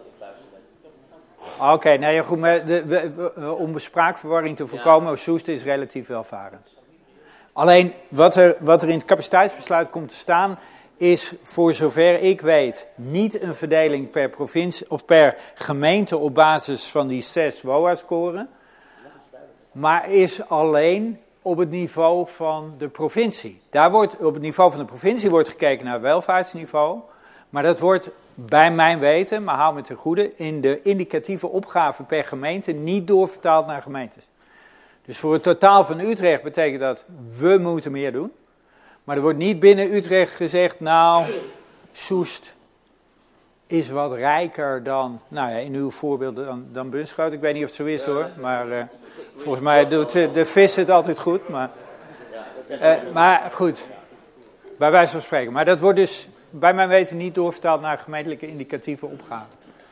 Oké, okay, nou ja, goed, maar de, de, de, om spraakverwarring te voorkomen, Soest is relatief welvarend. Alleen, wat er, wat er in het capaciteitsbesluit komt te staan, is voor zover ik weet niet een verdeling per provincie of per gemeente op basis van die zes W O A-scoren, maar is alleen op het niveau van de provincie. Daar wordt, op het niveau van de provincie wordt gekeken naar welvaartsniveau, maar dat wordt bij mijn weten, maar hou me ten goede, in de indicatieve opgave per gemeente niet doorvertaald naar gemeentes. Dus voor het totaal van Utrecht betekent dat, we moeten meer doen. Maar er wordt niet binnen Utrecht gezegd, nou, Soest is wat rijker dan, nou ja, in uw voorbeeld dan, dan Bunschoten. Ik weet niet of het zo is hoor, maar uh, volgens mij doet de, de vis het altijd goed. Maar, uh, maar goed, bij wijze van spreken. Maar dat wordt dus bij mijn weten niet doorvertaald naar gemeentelijke indicatieve opgave.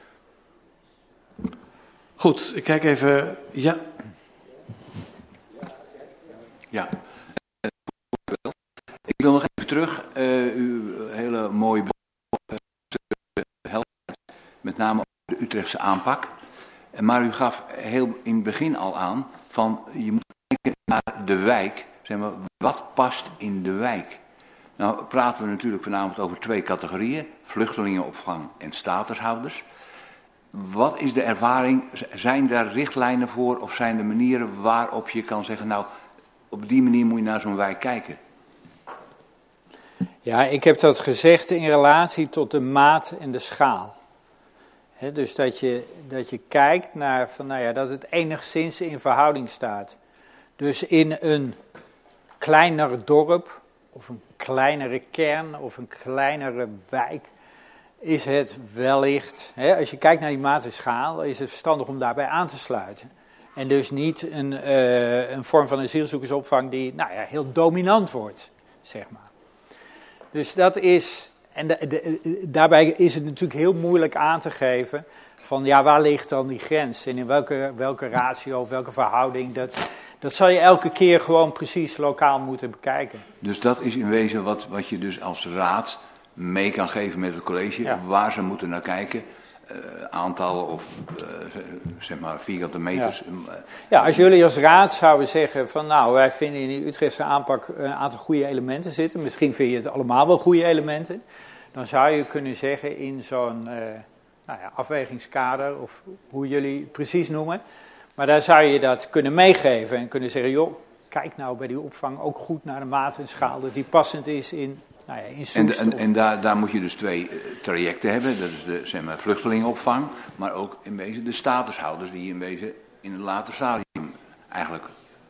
Goed, ik kijk even, ja. Ja. Ik wil nog even terug, uh, uw hele mooie helpen, met name over de Utrechtse aanpak. Maar u gaf heel in het begin al aan van je moet kijken naar de wijk. Zeg maar, wat past in de wijk? Nou praten we natuurlijk vanavond over twee categorieën, vluchtelingenopvang en statushouders. Wat is de ervaring? Zijn daar richtlijnen voor of zijn er manieren waarop je kan zeggen, nou op die manier moet je naar zo'n wijk kijken? Ja, ik heb dat gezegd in relatie tot de maat en de schaal. He, dus dat je, dat je kijkt naar van, nou ja, dat het enigszins in verhouding staat. Dus in een kleiner dorp of een kleinere kern of een kleinere wijk is het wellicht, he, als je kijkt naar die maat en schaal, is het verstandig om daarbij aan te sluiten. En dus niet een, uh, een vorm van asielzoekersopvang die, nou ja, heel dominant wordt, zeg maar. Dus dat is, en de, de, daarbij is het natuurlijk heel moeilijk aan te geven van ja, waar ligt dan die grens en in welke, welke ratio of welke verhouding, dat, dat zal je elke keer gewoon precies lokaal moeten bekijken. Dus dat is in wezen wat, wat je dus als raad mee kan geven met het college, ja. Waar ze moeten naar kijken. Uh, aantallen of uh, zeg maar vierkante meters. Ja. ja, als jullie als raad zouden zeggen van nou, wij vinden in die Utrechtse aanpak een aantal goede elementen zitten. Misschien vind je het allemaal wel goede elementen. Dan zou je kunnen zeggen in zo'n uh, nou ja, afwegingskader of hoe jullie het precies noemen. Maar daar zou je dat kunnen meegeven en kunnen zeggen joh, kijk nou bij die opvang ook goed naar de maat en schaal. Dat die passend is in... Nou ja, in en en, en daar, daar moet je dus twee uh, trajecten hebben. Dat is de zeg maar, vluchtelingenopvang, maar ook in wezen de statushouders die in wezen in het later stadium eigenlijk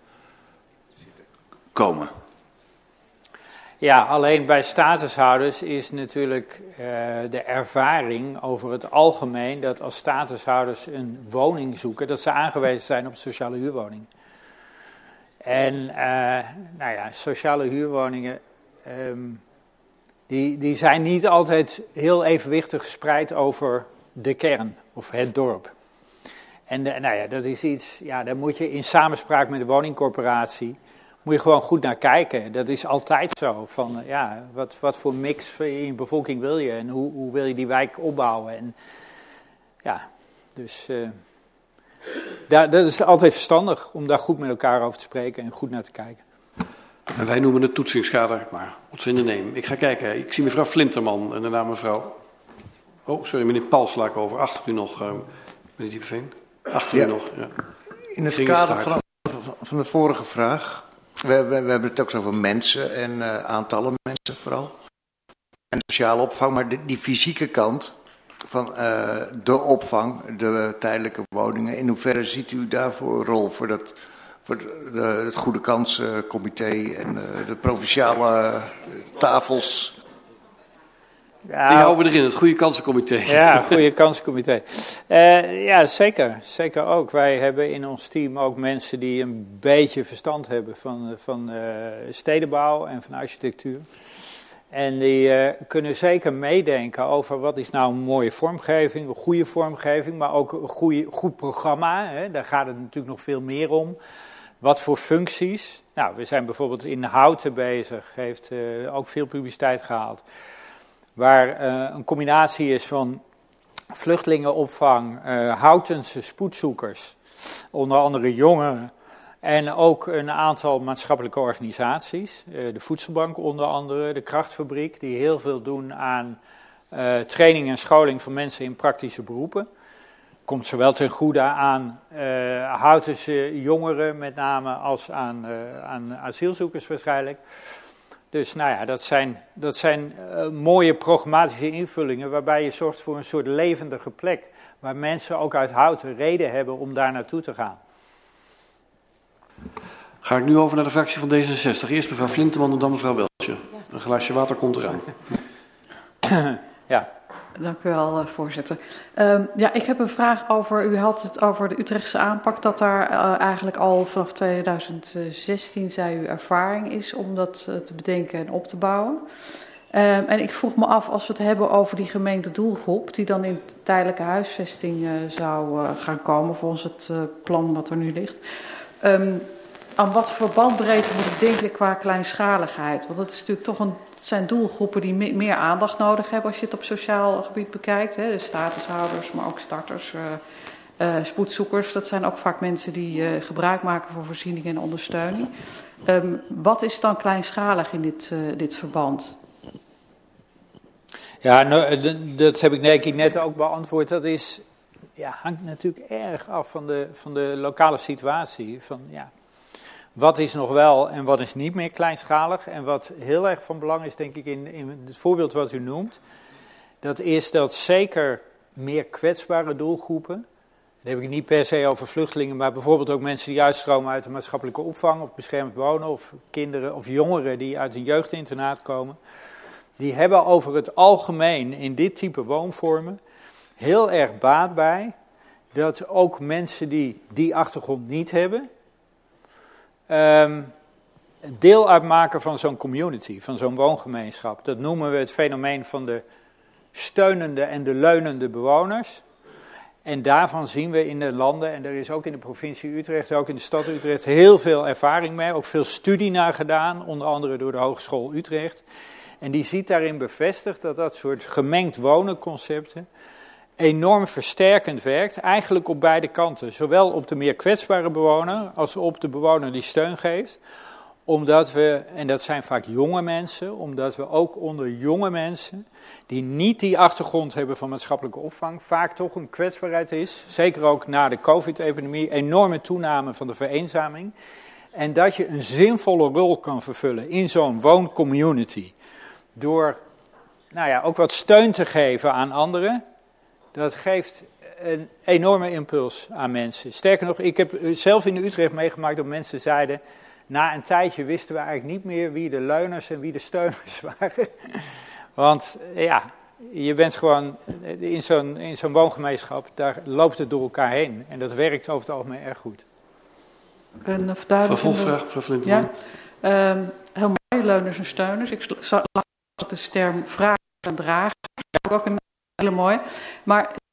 komen. Ja, alleen bij statushouders is natuurlijk uh, de ervaring over het algemeen dat als statushouders een woning zoeken, dat ze aangewezen zijn op sociale huurwoning. En uh, nou ja, sociale huurwoningen... Um, Die, die zijn niet altijd heel evenwichtig gespreid over de kern of het dorp. En de, nou ja, dat is iets, ja, daar moet je in samenspraak met de woningcorporatie, moet je gewoon goed naar kijken. Dat is altijd zo, van ja, wat, wat voor mix in je bevolking wil je en hoe, hoe wil je die wijk opbouwen. En ja, dus uh, daar, dat is altijd verstandig om daar goed met elkaar over te spreken en goed naar te kijken. En wij noemen het toetsingskader, maar what's in the name. Ik ga kijken, ik zie mevrouw Flinterman en daarna mevrouw... Oh, sorry, meneer Paul sla ik over. Achter u nog, uh, meneer Diepeveen. Achter ja. u nog, ja. In het kader van, van de vorige vraag, we, we, we hebben het ook zo over mensen en uh, aantallen mensen vooral. En sociale opvang, maar de, die fysieke kant van uh, de opvang, de tijdelijke woningen. In hoeverre ziet u daarvoor een rol voor dat... voor de, de, het Goede Kanscomité en de, de provinciale tafels. Ja, die houden we erin, het Goede Kansencomité. Ja, het Goede Kansencomité. Uh, ja, zeker. Zeker ook. Wij hebben in ons team ook mensen die een beetje verstand hebben van, van uh, stedenbouw en van architectuur. En die uh, kunnen zeker meedenken over wat is nou een mooie vormgeving, een goede vormgeving, maar ook een goede, goed programma. Hè? Daar gaat het natuurlijk nog veel meer om. Wat voor functies? Nou, we zijn bijvoorbeeld in Houten bezig, heeft uh, ook veel publiciteit gehaald. Waar uh, een combinatie is van vluchtelingenopvang, uh, Houtense spoedzoekers, onder andere jongeren. En ook een aantal maatschappelijke organisaties, uh, de Voedselbank onder andere, de Krachtfabriek, die heel veel doen aan uh, training en scholing van mensen in praktische beroepen. Komt zowel ten goede aan uh, Houtense jongeren met name als aan, uh, aan asielzoekers waarschijnlijk. Dus nou ja, dat zijn, dat zijn uh, mooie programmatische invullingen waarbij je zorgt voor een soort levendige plek. Waar mensen ook uit Houten reden hebben om daar naartoe te gaan. Ga ik nu over naar de fractie van D zesenzestig. Eerst mevrouw Flinterman en dan mevrouw Welsje. Een glaasje water komt eraan. Ja. Dank u wel, voorzitter. Uh, ja, ik heb een vraag over, u had het over de Utrechtse aanpak, dat daar uh, eigenlijk al vanaf tweeduizend zestien, zei u, ervaring is om dat uh, te bedenken en op te bouwen. Uh, en ik vroeg me af, als we het hebben over die gemeente doelgroep, die dan in tijdelijke huisvesting uh, zou uh, gaan komen, volgens het uh, plan wat er nu ligt. Um, aan wat voor bandbreedte moet ik denken qua kleinschaligheid? Want dat is natuurlijk toch een, het zijn doelgroepen die me, meer aandacht nodig hebben als je het op sociaal gebied bekijkt. Hè? De statushouders, maar ook starters, uh, uh, spoedzoekers. Dat zijn ook vaak mensen die uh, gebruik maken van voorziening en ondersteuning. Um, wat is dan kleinschalig in dit, uh, dit verband? Ja, nou, dat heb ik denk ik net ook beantwoord. Dat is, ja, hangt natuurlijk erg af van de, van de lokale situatie. Van, ja, wat is nog wel en wat is niet meer kleinschalig? En wat heel erg van belang is, denk ik, in, in het voorbeeld wat u noemt, dat is dat zeker meer kwetsbare doelgroepen, daar heb ik het niet per se over vluchtelingen, maar bijvoorbeeld ook mensen die uitstromen uit de maatschappelijke opvang of beschermd wonen, of kinderen of jongeren die uit een jeugdinternaat komen, die hebben over het algemeen in dit type woonvormen heel erg baat bij dat ook mensen die die achtergrond niet hebben, Um, deel uitmaken van zo'n community, van zo'n woongemeenschap. Dat noemen we het fenomeen van de steunende en de leunende bewoners. En daarvan zien we in de landen, en er is ook in de provincie Utrecht, ook in de stad Utrecht, heel veel ervaring mee. Ook veel studie naar gedaan, onder andere door de Hogeschool Utrecht. En die ziet daarin bevestigd dat dat soort gemengd wonen concepten enorm versterkend werkt, eigenlijk op beide kanten. Zowel op de meer kwetsbare bewoner als op de bewoner die steun geeft. Omdat we, en dat zijn vaak jonge mensen, omdat we ook onder jonge mensen die niet die achtergrond hebben van maatschappelijke opvang, vaak toch een kwetsbaarheid is, zeker ook na de COVID-epidemie, enorme toename van de vereenzaming. En dat je een zinvolle rol kan vervullen in zo'n wooncommunity door, nou ja, ook wat steun te geven aan anderen. Dat geeft een enorme impuls aan mensen. Sterker nog, ik heb zelf in Utrecht meegemaakt dat mensen zeiden, na een tijdje wisten we eigenlijk niet meer wie de leuners en wie de steuners waren. Want ja, je bent gewoon in zo'n, in zo'n woongemeenschap, daar loopt het door elkaar heen. En dat werkt over het algemeen erg goed. Een verduidelijking. Vervolgvraag, mevrouw Flinterman. Ja, um, heel mooi, leuners en steuners. Ik las de term vragen en dragen. Ook een hele mooie. Maar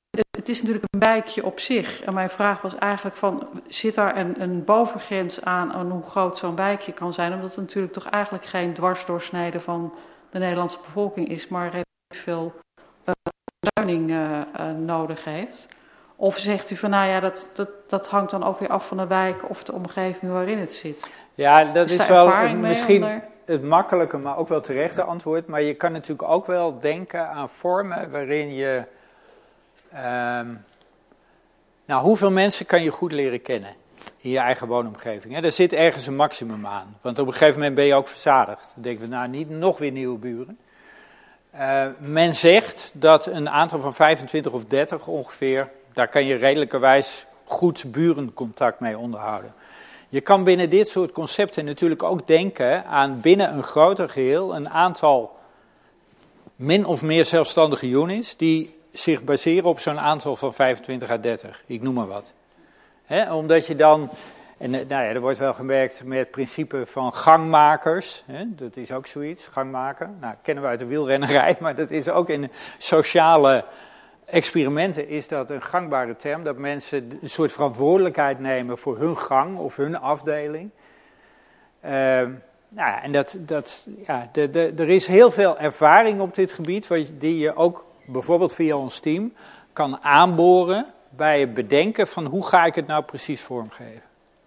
het is natuurlijk een wijkje op zich. En mijn vraag was eigenlijk van, zit daar een, een bovengrens aan, aan hoe groot zo'n wijkje kan zijn? Omdat het natuurlijk toch eigenlijk geen dwarsdoorsnede van de Nederlandse bevolking is, maar relatief veel ondersteuning uh, uh, nodig heeft. Of zegt u van, nou ja, dat, dat, dat hangt dan ook weer af van de wijk of de omgeving waarin het zit? Ja, dat is, is wel een, misschien onder? het makkelijke, maar ook wel terechte antwoord. Maar je kan natuurlijk ook wel denken aan vormen waarin je... Um, nou, hoeveel mensen kan je goed leren kennen in je eigen woonomgeving? Hè? Er zit ergens een maximum aan. Want op een gegeven moment ben je ook verzadigd. Dan denken we, nou, niet nog weer nieuwe buren. Uh, men zegt dat een aantal van vijfentwintig of dertig ongeveer... daar kan je redelijkerwijs goed burencontact mee onderhouden. Je kan binnen dit soort concepten natuurlijk ook denken aan binnen een groter geheel... een aantal min of meer zelfstandige units... die zich baseren op zo'n aantal van vijfentwintig à dertig. Ik noem maar wat. He, omdat je dan... En nou ja, er wordt wel gemerkt met het principe van gangmakers. Hè, dat is ook zoiets, gangmaker. Nou, kennen we uit de wielrennerij, maar dat is ook in sociale experimenten is dat een gangbare term. Dat mensen een soort verantwoordelijkheid nemen voor hun gang of hun afdeling. Uh, nou ja, en dat, dat, ja, de, de, er is heel veel ervaring op dit gebied, die je ook bijvoorbeeld via ons team kan aanboren bij het bedenken van hoe ga ik het nou precies vormgeven.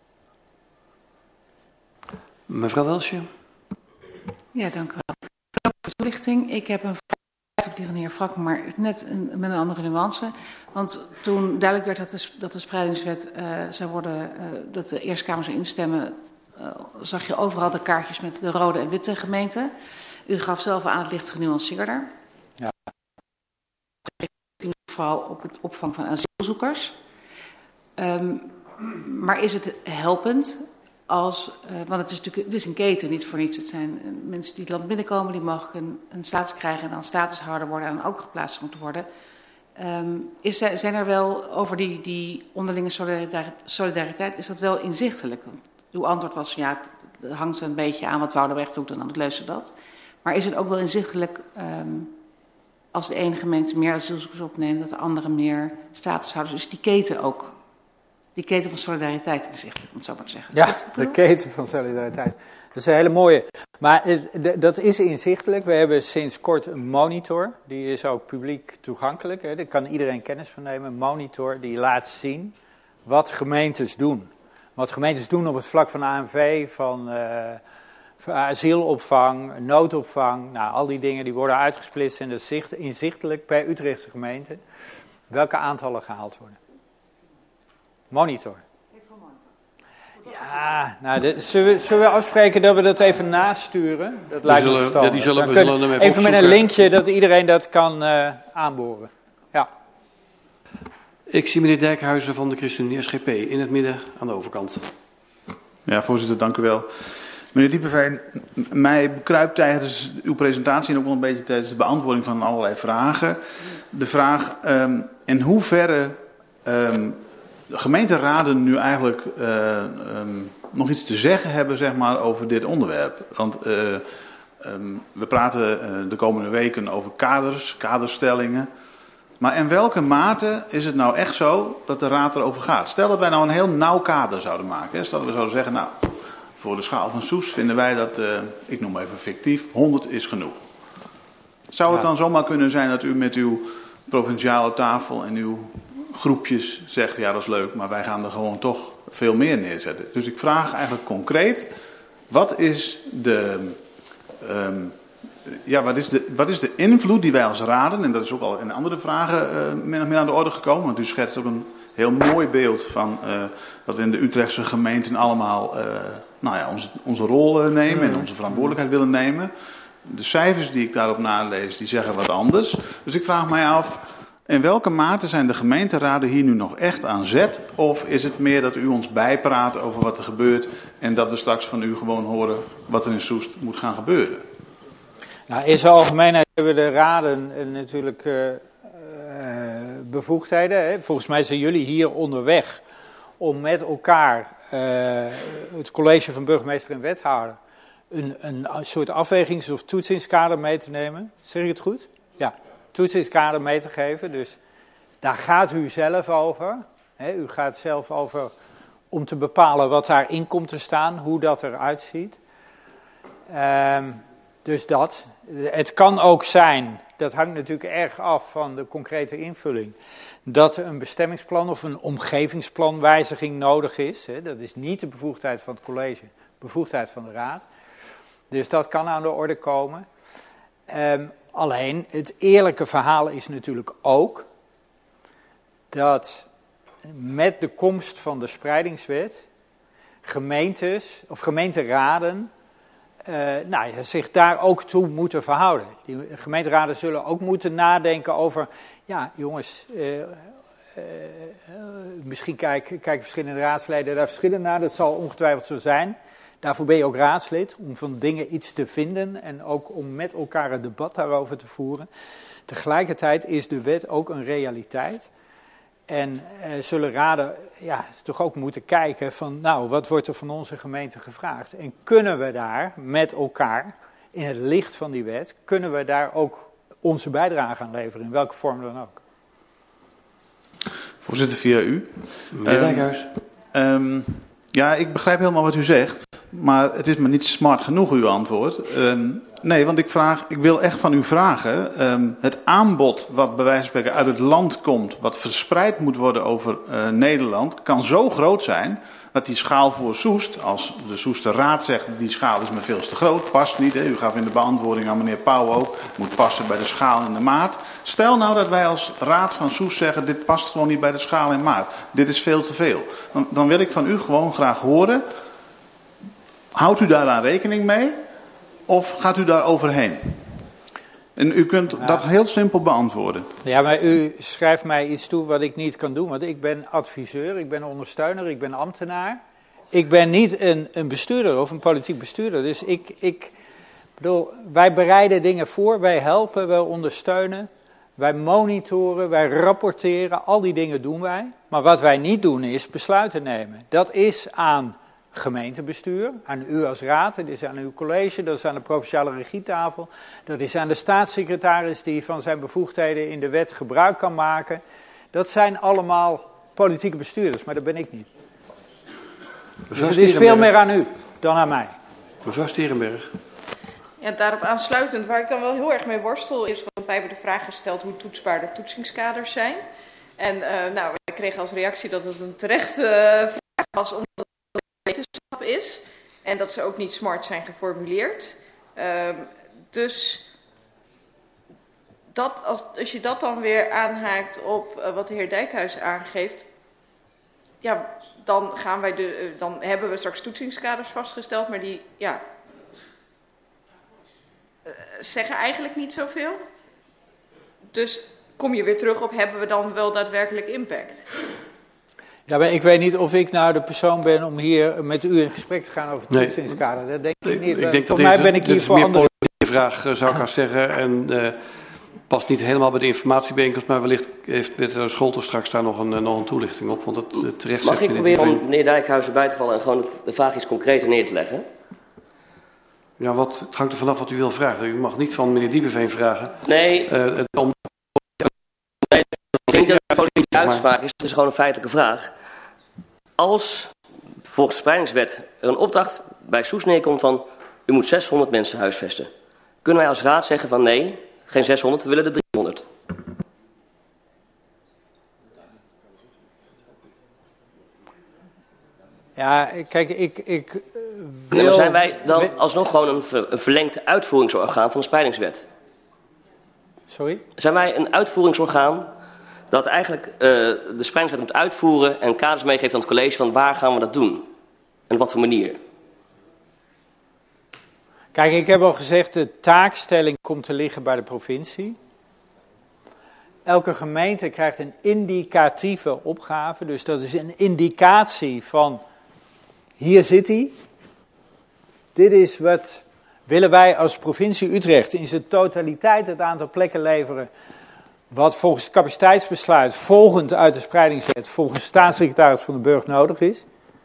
Mevrouw Welsje. Ja, dank u wel. Voor de toelichting. Ik heb een vraag op die van de heer Frak, maar net een, met een andere nuance. Want toen duidelijk werd dat de, dat de spreidingswet uh, zou worden, uh, dat de Eerste Kamer zou instemmen, uh, zag je overal de kaartjes met de rode en witte gemeenten. U gaf zelf aan, het ligt genuanceerder. Ja. Vooral op het opvang van asielzoekers. Um, maar is het helpend als, uh, want het is natuurlijk het is een keten, niet voor niets. Het zijn uh, mensen die het land binnenkomen, die mogelijk een, een status krijgen en dan statushouder worden en dan ook geplaatst moeten worden. Um, is, zijn er wel over die, die onderlinge solidariteit, is dat wel inzichtelijk? Want uw antwoord was, ja, het hangt een beetje aan wat Woudenberg doet en dan leest ze dat. Maar is het ook wel inzichtelijk... Um, als de ene gemeente meer asielzoekers opneemt, dat de andere meer statushouders. Dus die keten ook. Die keten van solidariteit inzichtelijk, om het zo maar te zeggen. Ja, de keten van solidariteit. Dat is een hele mooie. Maar dat is inzichtelijk. We hebben sinds kort een monitor. Die is ook publiek toegankelijk. Hè. Daar kan iedereen kennis van nemen. Een monitor die laat zien wat gemeentes doen. Wat gemeentes doen op het vlak van A N V, van... Uh, asielopvang, noodopvang, nou, al die dingen die worden uitgesplitst en dat is inzichtelijk per Utrechtse gemeente welke aantallen gehaald worden. Monitor. Ja, nou, de, zullen, we, zullen we afspreken dat we dat even nasturen? Dat lijkt me verstandig. Ja, die zullen we kunnen, even, even met een linkje dat iedereen dat kan uh, aanboren. Ja. Ik zie meneer Dijkhuizen van de ChristenUnie S G P in het midden aan de overkant. Ja, voorzitter, dank u wel. Meneer Diepenveen, mij bekruipt tijdens uw presentatie en ook wel een beetje tijdens de beantwoording van allerlei vragen de vraag um, in hoeverre um, de gemeenteraden nu eigenlijk uh, um, nog iets te zeggen hebben, zeg maar, over dit onderwerp. Want uh, um, we praten uh, de komende weken over kaders, kaderstellingen. Maar in welke mate is het nou echt zo dat de raad erover gaat? Stel dat wij nou een heel nauw kader zouden maken. Hè? Stel dat we zouden zeggen, nou, voor de schaal van Soes vinden wij dat, uh, ik noem even fictief, honderd is genoeg. Zou het dan zomaar kunnen zijn dat u met uw provinciale tafel en uw groepjes zegt, ja dat is leuk, maar wij gaan er gewoon toch veel meer neerzetten. Dus ik vraag eigenlijk concreet, wat is de, um, ja, wat is de, wat is de invloed die wij als raden, en dat is ook al in andere vragen uh, min of meer aan de orde gekomen, want u schetst ook een heel mooi beeld van uh, dat we in de Utrechtse gemeenten allemaal uh, nou ja, onze, onze rol uh, nemen en onze verantwoordelijkheid willen nemen. De cijfers die ik daarop nalees, die zeggen wat anders. Dus ik vraag mij af, in welke mate zijn de gemeenteraden hier nu nog echt aan zet? Of is het meer dat u ons bijpraat over wat er gebeurt en dat we straks van u gewoon horen wat er in Soest moet gaan gebeuren? Nou, in zijn algemeenheid hebben de raden uh, natuurlijk uh, uh, bevoegdheden. Hè? Volgens mij zijn jullie hier onderweg om met elkaar uh, het college van burgemeester en wethouder Een, een soort afwegings- of toetsingskader mee te nemen. Zeg ik het goed? Ja, toetsingskader mee te geven. Dus Daar gaat u zelf over. Hè, u gaat zelf over om te bepalen wat daarin komt te staan, hoe dat eruit ziet. Um, dus dat. Het kan ook zijn, dat hangt natuurlijk erg af van de concrete invulling, dat er een bestemmingsplan of een omgevingsplanwijziging nodig is. Hè. Dat is niet de bevoegdheid van het college, bevoegdheid van de raad. Dus dat kan aan de orde komen. Um, alleen, het eerlijke verhaal is natuurlijk ook dat met de komst van de spreidingswet gemeentes of gemeenteraden uh, nou ja, zich daar ook toe moeten verhouden. Die gemeenteraden zullen ook moeten nadenken over, ja jongens, uh, uh, uh, misschien kijken, kijken verschillende raadsleden daar verschillen naar, dat zal ongetwijfeld zo zijn. Daarvoor ben je ook raadslid, om van dingen iets te vinden en ook om met elkaar een debat daarover te voeren. Tegelijkertijd is de wet ook een realiteit. En uh, zullen raden ja, toch ook moeten kijken van, nou, wat wordt er van onze gemeente gevraagd? En kunnen we daar met elkaar, in het licht van die wet, kunnen we daar ook onze bijdrage aan leveren, in welke vorm dan ook? Voorzitter, via u. Meneer Dijkhuis. Um, um, ja, ik begrijp helemaal wat u zegt, maar het is me niet smart genoeg, uw antwoord. Um, nee, want ik, vraag, ik wil echt van u vragen, um, het aanbod wat bij wijze van spreken uit het land komt, wat verspreid moet worden over uh, Nederland, kan zo groot zijn dat die schaal voor Soest, als de Soester Raad zegt, die schaal is me veel te groot, past niet. Hè? U gaf in de beantwoording aan meneer Pauw ook, moet passen bij de schaal en de maat. Stel nou dat wij als Raad van Soest zeggen, dit past gewoon niet bij de schaal en maat. Dit is veel te veel. Dan, dan wil ik van u gewoon graag horen, houdt u daaraan rekening mee of gaat u daar overheen? En u kunt ja. dat heel simpel beantwoorden. Ja, maar u schrijft mij iets toe wat ik niet kan doen. Want ik ben adviseur, ik ben ondersteuner, ik ben ambtenaar. Ik ben niet een, een bestuurder of een politiek bestuurder. Dus ik, ik bedoel, wij bereiden dingen voor, wij helpen, wij ondersteunen. Wij monitoren, wij rapporteren, al die dingen doen wij. Maar wat wij niet doen is besluiten nemen. Dat is aan gemeentebestuur, aan u als raad, dat is aan uw college, dat is aan de provinciale regietafel, dat is aan de staatssecretaris die van zijn bevoegdheden in de wet gebruik kan maken. Dat zijn allemaal politieke bestuurders, maar dat ben ik niet. Dus het is veel meer aan u dan aan mij. Mevrouw Stierenberg. Ja, daarop aansluitend, waar ik dan wel heel erg mee worstel is, want wij hebben de vraag gesteld hoe toetsbaar de toetsingskaders zijn. En uh, nou, wij kregen als reactie dat het een terechte uh, vraag was, omdat het wetenschap is. En dat ze ook niet smart zijn geformuleerd. Uh, dus dat, als, als je dat dan weer aanhaakt op uh, wat de heer Dijkhuis aangeeft, ja, dan gaan wij de, uh, dan hebben we straks toetsingskaders vastgesteld, maar die, ja, uh, zeggen eigenlijk niet zoveel. Dus kom je weer terug op, hebben we dan wel daadwerkelijk impact? Ja, maar ik weet niet of ik nou de persoon ben om hier met u in gesprek te gaan over het nee. toetsingskader. Dat denk ik niet. Ik denk voor dat mij deze, ben ik hier voor andere. vraag zou ik haar zeggen. En uh, past niet helemaal bij de informatiebijeenkomst, maar wellicht heeft de Scholten straks daar nog een, nog een toelichting op. Want het, het terecht Mag ik proberen die... om meneer Dijkhuizen bij te vallen en gewoon de vraag iets concreter neer te leggen? Ja, wat, het hangt er vanaf wat u wil vragen. U mag niet van meneer Diebeveen vragen. Nee. Uh, om... nee, ik denk dat het politieke uitspraak is. Het is gewoon een feitelijke vraag. Als volgens de spreidingswet er een opdracht bij Soest neerkomt van u moet zeshonderd mensen huisvesten, kunnen wij als raad zeggen van nee, geen zeshonderd, we willen er driehonderd. Ja, kijk, ik, ik wil... Nee, maar zijn wij dan alsnog gewoon een, ver, een verlengd uitvoeringsorgaan van de spreidingswet? Sorry? Zijn wij een uitvoeringsorgaan dat eigenlijk uh, de spreidingswet moet uitvoeren en kaders meegeeft aan het college van waar gaan we dat doen? En op wat voor manier? Kijk, ik heb al gezegd, de taakstelling komt te liggen bij de provincie. Elke gemeente krijgt een indicatieve opgave, dus dat is een indicatie van hier zit hij. Dit is wat willen wij als provincie Utrecht in zijn totaliteit het aantal plekken leveren wat volgens het capaciteitsbesluit volgend uit de spreidingswet volgens de staatssecretaris van de Burg nodig is.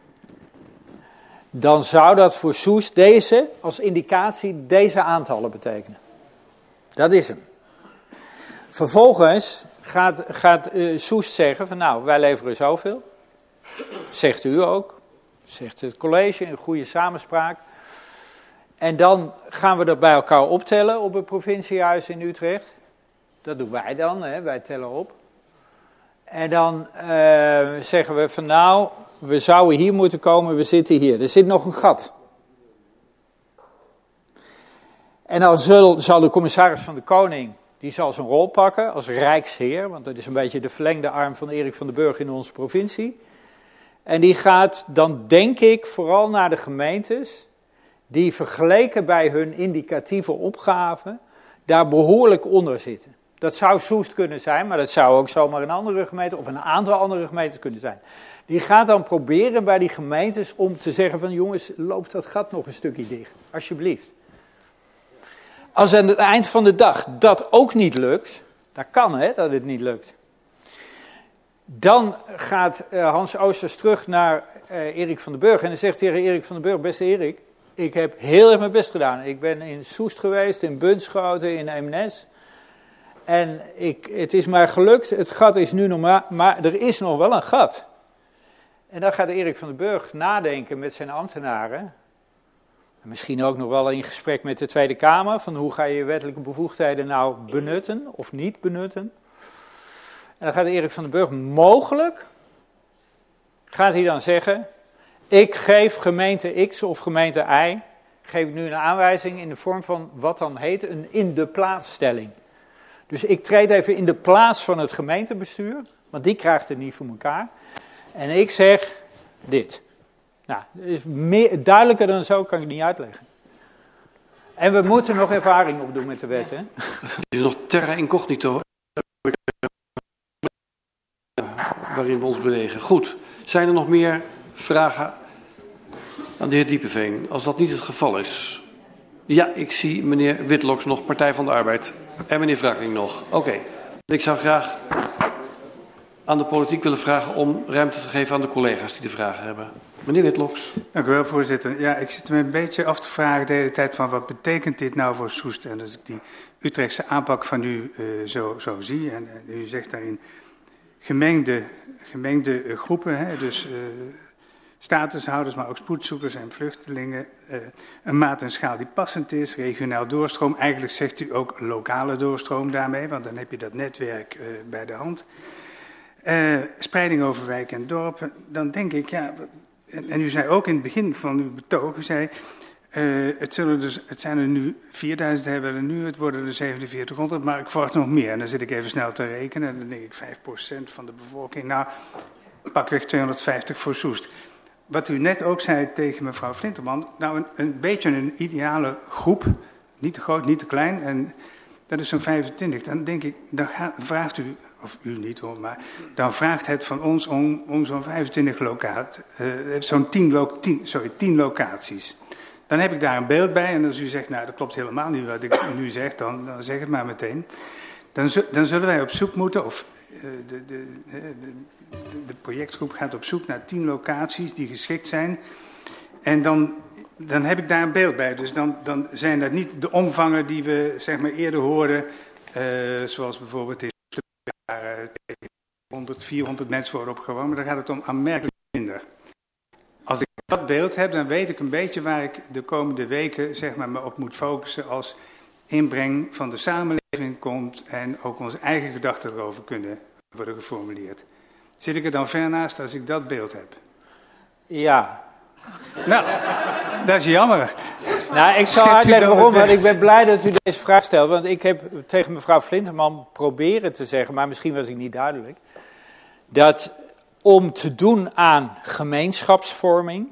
Dan zou dat voor Soest deze als indicatie deze aantallen betekenen. Dat is hem. Vervolgens gaat, gaat uh, Soest zeggen van nou, wij leveren zoveel. Zegt u ook. Zegt het college, een goede samenspraak. En dan gaan we dat bij elkaar optellen op het provinciehuis in Utrecht. Dat doen wij dan, hè? Wij tellen op. En dan uh, zeggen we van nou, we zouden hier moeten komen, we zitten hier. Er zit nog een gat. En dan zal, zal de commissaris van de Koning, die zal zijn rol pakken als rijksheer, want dat is een beetje de verlengde arm van Erik van den Burg in onze provincie. En die gaat dan, denk ik, vooral naar de gemeentes, die vergeleken bij hun indicatieve opgaven, daar behoorlijk onder zitten. Dat zou Soest kunnen zijn, maar dat zou ook zomaar een andere gemeente of een aantal andere gemeentes kunnen zijn. Die gaat dan proberen bij die gemeentes om te zeggen van jongens, loopt dat gat nog een stukje dicht, alsjeblieft. Als aan het eind van de dag dat ook niet lukt, dat kan hè, dat het niet lukt. Dan gaat uh, Hans Oosters terug naar uh, Erik van den Burg en dan zegt tegen Erik van den Burg, beste Erik, ik heb heel erg mijn best gedaan. Ik ben in Soest geweest, in Bunschoten, in Eemnes. En ik, het is maar gelukt, het gat is nu nog maar, maar er is nog wel een gat. En dan gaat Erik van den Burg nadenken met zijn ambtenaren. Misschien ook nog wel in gesprek met de Tweede Kamer, van hoe ga je je wettelijke bevoegdheden nou benutten of niet benutten. En dan gaat Erik van den Burg mogelijk, gaat hij dan zeggen, ik geef gemeente X of gemeente Y, geef ik nu een aanwijzing in de vorm van wat dan heet een in de plaatsstelling. Dus ik treed even in de plaats van het gemeentebestuur, want die krijgt het niet voor elkaar. En ik zeg dit. Nou, is meer, duidelijker dan zo kan ik niet uitleggen. En we moeten nog ervaring opdoen met de wet, hè? Het is nog terra incognito waarin we ons bewegen. Goed, zijn er nog meer vragen aan de heer Diepeveen? Als dat niet het geval is. Ja, ik zie meneer Witloks nog, Partij van de Arbeid. En meneer Wrakking nog. Oké, okay. Ik zou graag aan de politiek willen vragen om ruimte te geven aan de collega's die de vragen hebben. Meneer Witloks. Dank u wel, voorzitter. Ja, ik zit me een beetje af te vragen de hele tijd van wat betekent dit nou voor Soest? En als ik die Utrechtse aanpak van u uh, zo, zo zie, en, en u zegt daarin gemengde, gemengde uh, groepen, hè, dus uh, statushouders, maar ook spoedzoekers en vluchtelingen, uh, een maat en schaal die passend is, regionaal doorstroom. Eigenlijk zegt u ook lokale doorstroom daarmee, want dan heb je dat netwerk uh, bij de hand. Uh, spreiding over wijken en dorpen, dan denk ik, ja, en, en u zei ook in het begin van uw betoog, u zei, uh, het, zullen dus, het zijn er nu vierduizend hebben we er nu, het worden er zevenenveertighonderd, maar ik verwacht nog meer. En dan zit ik even snel te rekenen, en dan denk ik vijf procent van de bevolking, nou, pakweg tweehonderdvijftig voor Soest. Wat u net ook zei tegen mevrouw Flinterman, nou een, een beetje een ideale groep, niet te groot, niet te klein, en dat is zo'n vijfentwintig. Dan denk ik, dan gaat, vraagt u, of u niet hoor, maar dan vraagt het van ons om, om zo'n vijfentwintig locaties, uh, zo'n tien, lo, tien, sorry, tien locaties. Dan heb ik daar een beeld bij en als u zegt, nou dat klopt helemaal niet wat ik nu zeg, dan, dan zeg het maar meteen. Dan, dan zullen wij op zoek moeten, of uh, de, de, de, de, de projectgroep gaat op zoek naar tien locaties die geschikt zijn. En dan, dan heb ik daar een beeld bij. Dus dan, dan zijn dat niet de omvangen die we zeg maar eerder hoorden, uh, zoals bijvoorbeeld in waar honderd, vierhonderd mensen worden opgewoond, maar dan gaat het om aanmerkelijk minder. Als ik dat beeld heb, dan weet ik een beetje waar ik de komende weken zeg maar, me op moet focussen als inbreng van de samenleving komt en ook onze eigen gedachten erover kunnen worden geformuleerd. Zit ik er dan ver naast als ik dat beeld heb? Ja. Nou, dat is jammer. Nou, ik zal uitleggen waarom, want ik ben blij dat u deze vraag stelt. Want ik heb tegen mevrouw Flinterman proberen te zeggen, maar misschien was ik niet duidelijk, dat om te doen aan gemeenschapsvorming,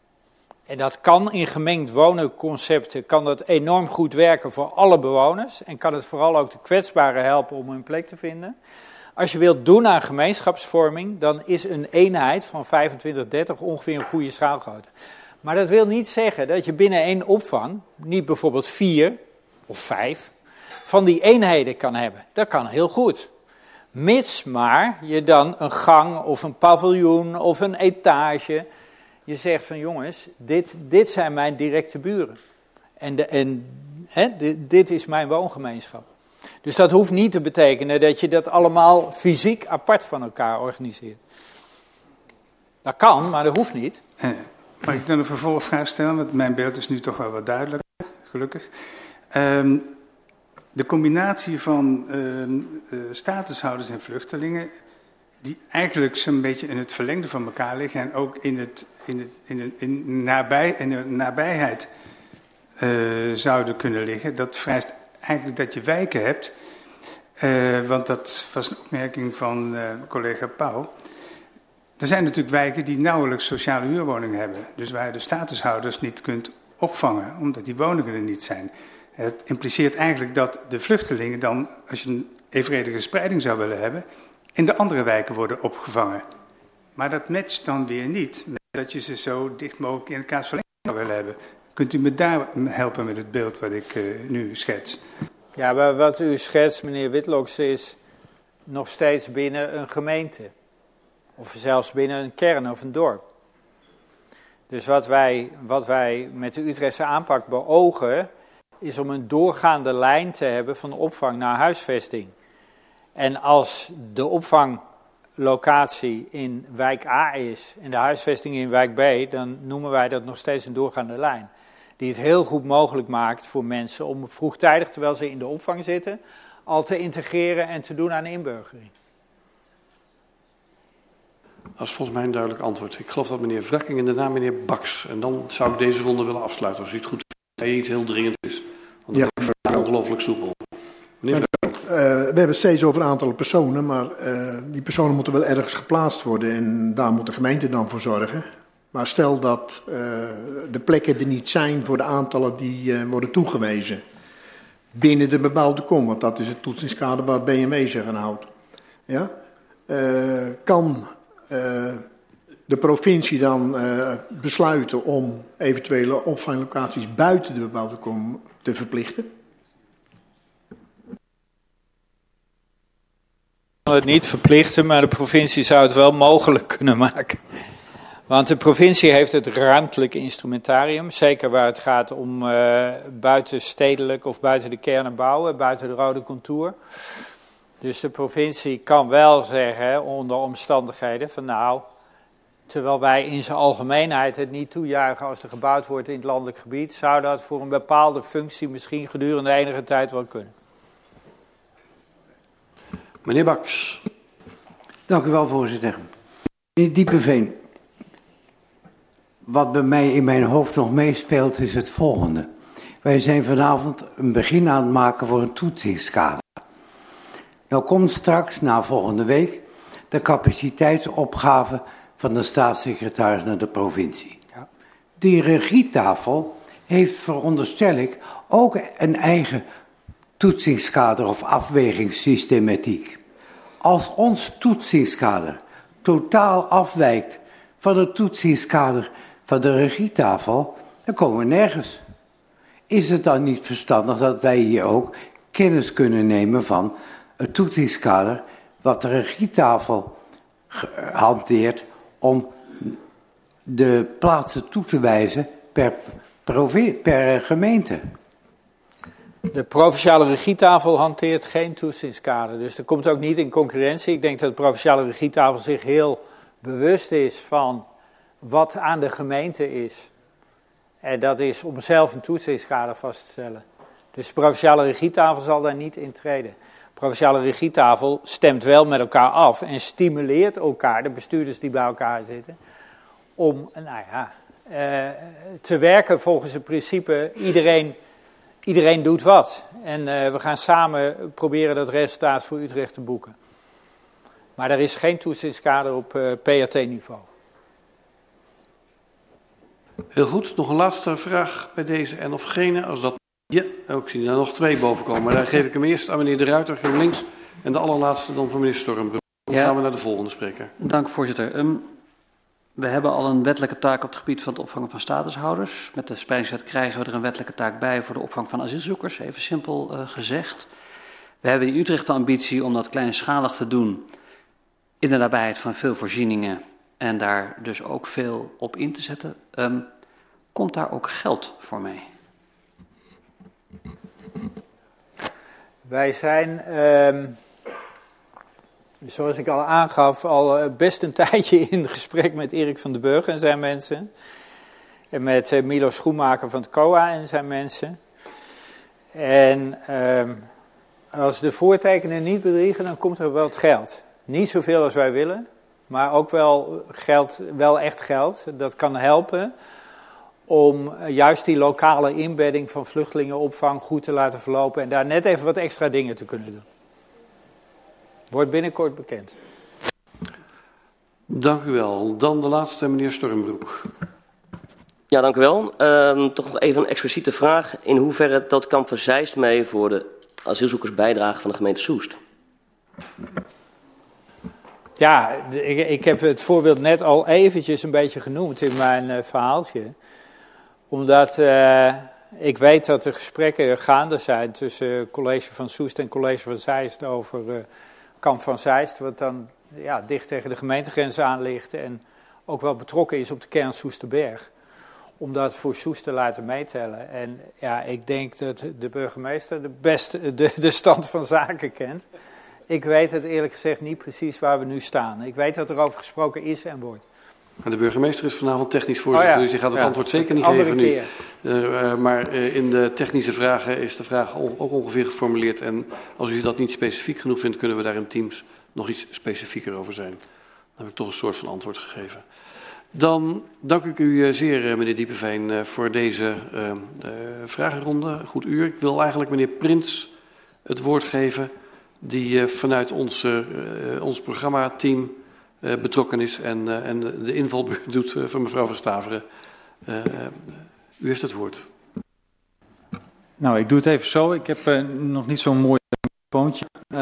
en dat kan in gemengd wonen concepten, kan dat enorm goed werken voor alle bewoners en kan het vooral ook de kwetsbaren helpen om hun plek te vinden. Als je wilt doen aan gemeenschapsvorming, dan is een eenheid van vijfentwintig, dertig ongeveer een goede schaalgrootte. Maar dat wil niet zeggen dat je binnen één opvang, niet bijvoorbeeld vier of vijf, van die eenheden kan hebben. Dat kan heel goed. Mits maar je dan een gang of een paviljoen of een etage, je zegt van jongens, dit, dit zijn mijn directe buren. En, de, en hè, dit, dit is mijn woongemeenschap. Dus dat hoeft niet te betekenen dat je dat allemaal fysiek apart van elkaar organiseert. Dat kan, maar dat hoeft niet. Eh, mag ik dan een vervolgvraag stellen? Want mijn beeld is nu toch wel wat duidelijker, gelukkig. Um, de combinatie van uh, uh, statushouders en vluchtelingen, die eigenlijk zo'n beetje in het verlengde van elkaar liggen en ook in, het, in, het, in, het, in, nabij, in de nabijheid uh, zouden kunnen liggen, dat vereist eigenlijk dat je wijken hebt. Uh, want dat was een opmerking van uh, collega Pauw. Er zijn natuurlijk wijken die nauwelijks sociale huurwoningen hebben. Dus waar je de statushouders niet kunt opvangen, omdat die woningen er niet zijn. Het impliceert eigenlijk dat de vluchtelingen dan, als je een evenredige spreiding zou willen hebben, in de andere wijken worden opgevangen. Maar dat matcht dan weer niet met dat je ze zo dicht mogelijk in elkaars verlenging zou willen hebben. Kunt u me daar helpen met het beeld wat ik uh, nu schets? Ja, maar wat u schetst, meneer Witloks, is nog steeds binnen een gemeente. Of zelfs binnen een kern of een dorp. Dus wat wij, wat wij met de Utrechtse aanpak beogen, is om een doorgaande lijn te hebben van opvang naar huisvesting. En als de opvanglocatie in wijk A is en de huisvesting in wijk B, dan noemen wij dat nog steeds een doorgaande lijn. Die het heel goed mogelijk maakt voor mensen om vroegtijdig, terwijl ze in de opvang zitten, al te integreren en te doen aan inburgering. Dat is volgens mij een duidelijk antwoord. Ik geloof dat meneer Wrakking en daarna meneer Baks. En dan zou ik deze ronde willen afsluiten, als u het goed vindt. Nee, iets heel dringend is. Want ja. dat is ongelooflijk soepel. Meneer Wrakking. Uh, we hebben het steeds over aantallen personen, maar uh, die personen moeten wel ergens geplaatst worden. En daar moet de gemeente dan voor zorgen. Maar stel dat uh, de plekken er niet zijn voor de aantallen die uh, worden toegewezen. Binnen de bebouwde kom, want dat is het toetsingskader waar B M W zich aan houdt. Ja? Uh, kan uh, de provincie dan uh, besluiten om eventuele opvanglocaties buiten de bebouwde kom te verplichten? Het niet verplichten, maar de provincie zou het wel mogelijk kunnen maken. Want de provincie heeft het ruimtelijk instrumentarium, zeker waar het gaat om uh, buitenstedelijk of buiten de kernen bouwen, buiten de rode contour. Dus de provincie kan wel zeggen, onder omstandigheden, van nou, terwijl wij in zijn algemeenheid het niet toejuichen als er gebouwd wordt in het landelijk gebied, zou dat voor een bepaalde functie misschien gedurende enige tijd wel kunnen. Meneer Baks. Dank u wel, voorzitter. Meneer Diepeveen, wat bij mij in mijn hoofd nog meespeelt is het volgende. Wij zijn vanavond een begin aan het maken voor een toetsingskader. Nou komt straks, na volgende week, de capaciteitsopgave van de staatssecretaris naar de provincie. Ja. Die regietafel heeft, veronderstel ik, ook een eigen toetsingskader of afwegingssystematiek. Als ons toetsingskader totaal afwijkt van het toetsingskader van de regietafel, dan komen we nergens. Is het dan niet verstandig dat wij hier ook kennis kunnen nemen van het toetsingskader wat de regietafel hanteert om de plaatsen toe te wijzen per, per gemeente? De provinciale regietafel hanteert geen toetsingskader, dus dat komt ook niet in concurrentie. Ik denk dat de provinciale regietafel zich heel bewust is van wat aan de gemeente is. En dat is om zelf een toetsingskader vast te stellen. Dus de provinciale regietafel zal daar niet in treden. De provinciale regietafel stemt wel met elkaar af en stimuleert elkaar, de bestuurders die bij elkaar zitten, om nou ja, uh, te werken volgens het principe iedereen, iedereen doet wat. En uh, we gaan samen proberen dat resultaat voor Utrecht te boeken. Maar er is geen toetsingskader op uh, P R T-niveau. Heel goed, nog een laatste vraag bij deze en of gene. Als dat, ja, ik zie er nog twee boven komen. Maar daar geef ik hem eerst aan meneer De Ruiter, GroenLinks. En de allerlaatste dan van meneer Stormbroek. Dan ja. gaan we naar de volgende spreker. Dank, voorzitter. Um, we hebben al een wettelijke taak op het gebied van het opvangen van statushouders. Met de spreidingswet krijgen we er een wettelijke taak bij voor de opvang van asielzoekers, even simpel uh, gezegd. We hebben in Utrecht de ambitie om dat kleinschalig te doen in de nabijheid van veel voorzieningen en daar dus ook veel op in te zetten. Um, komt daar ook geld voor mee? Wij zijn, um, zoals ik al aangaf, al best een tijdje in gesprek met Erik van den Burg en zijn mensen. En met uh, Milo Schoenmaker van het C O A en zijn mensen. En um, als de voortekenen niet bedriegen, dan komt er wel het geld. Niet zoveel als wij willen, maar ook wel geld, wel echt geld. Dat kan helpen om juist die lokale inbedding van vluchtelingenopvang goed te laten verlopen en daar net even wat extra dingen te kunnen doen. Wordt binnenkort bekend. Dank u wel. Dan de laatste, meneer Stormbroek. Ja, dank u wel. Uh, toch nog even een expliciete vraag. In hoeverre telt Kamp van Zeist mee voor de asielzoekersbijdrage van de gemeente Soest? Ja, ik, ik heb het voorbeeld net al eventjes een beetje genoemd in mijn uh, verhaaltje. Omdat uh, ik weet dat er gesprekken gaande zijn tussen uh, college van Soest en college van Zeist over uh, Kamp van Zeist. Wat dan ja, dicht tegen de gemeentegrens aan ligt en ook wel betrokken is op de kern Soesterberg. Om dat voor Soest te laten meetellen. En ja, ik denk dat de burgemeester de beste de, de stand van zaken kent. Ik weet het eerlijk gezegd niet precies waar we nu staan. Ik weet dat er over gesproken is en wordt. De burgemeester is vanavond technisch voorzitter, oh ja. dus die gaat het ja. antwoord zeker niet geven nu. Uh, uh, maar uh, in de technische vragen is de vraag ook ongeveer geformuleerd. En als u dat niet specifiek genoeg vindt, kunnen we daar in Teams nog iets specifieker over zijn. Dan heb ik toch een soort van antwoord gegeven. Dan dank ik u zeer, meneer Diepenveen, voor deze uh, uh, vragenronde. Goed uur. Ik wil eigenlijk meneer Prins het woord geven, die uh, vanuit ons, uh, ons programmateam uh, betrokken is en, uh, en de invalbeurt doet uh, van mevrouw Van Staveren. Uh, uh, u heeft het woord. Nou, ik doe het even zo. Ik heb uh, nog niet zo'n mooi poontje. Uh,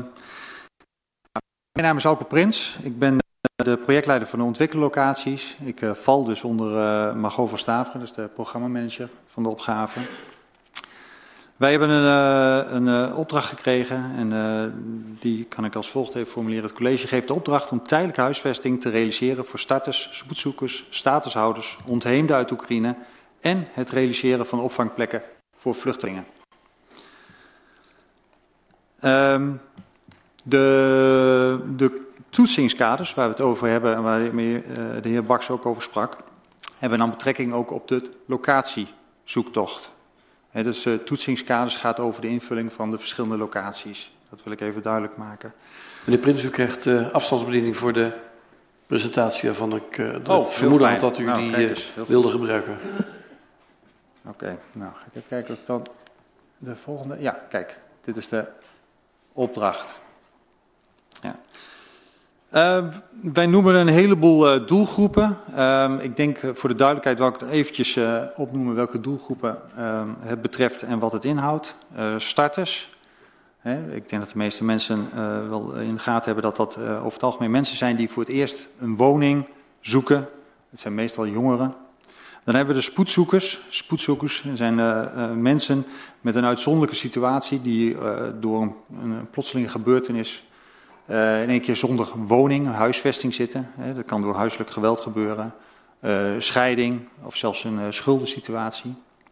mijn naam is Alke Prins. Ik ben de projectleider van de ontwikkellocaties. Ik uh, val dus onder uh, Margot van Staveren, dus de programmamanager van de opgave. Wij hebben een, uh, een uh, opdracht gekregen en uh, die kan ik als volgt even formuleren. Het college geeft de opdracht om tijdelijke huisvesting te realiseren voor starters, spoedzoekers, statushouders, ontheemden uit Oekraïne en het realiseren van opvangplekken voor vluchtelingen. Um, de, de toetsingskaders waar we het over hebben en waar de heer Baks ook over sprak, hebben dan betrekking ook op de locatiezoektocht. He, dus uh, toetsingskaders gaat over de invulling van de verschillende locaties. Dat wil ik even duidelijk maken. Meneer Prins, u krijgt uh, afstandsbediening voor de presentatie waarvan ik uh, het oh, vermoeden had dat u nou, die kijk eens, uh, wilde gebruiken. Oké, okay, nou ga ik even kijken of ik dan de volgende... Ja, kijk, dit is de opdracht. Ja. Uh, wij noemen een heleboel uh, doelgroepen. Uh, ik denk uh, voor de duidelijkheid wil ik het eventjes uh, opnoemen welke doelgroepen uh, het betreft en wat het inhoudt. Uh, starters. Hè, ik denk dat de meeste mensen uh, wel in de gaten hebben dat dat uh, over het algemeen mensen zijn die voor het eerst een woning zoeken. Het zijn meestal jongeren. Dan hebben we de spoedzoekers. Spoedzoekers zijn uh, uh, mensen met een uitzonderlijke situatie die uh, door een, een plotselinge gebeurtenis Uh, in één keer zonder woning, huisvesting zitten. Hè, dat kan door huiselijk geweld gebeuren, uh, scheiding of zelfs een uh, schuldensituatie.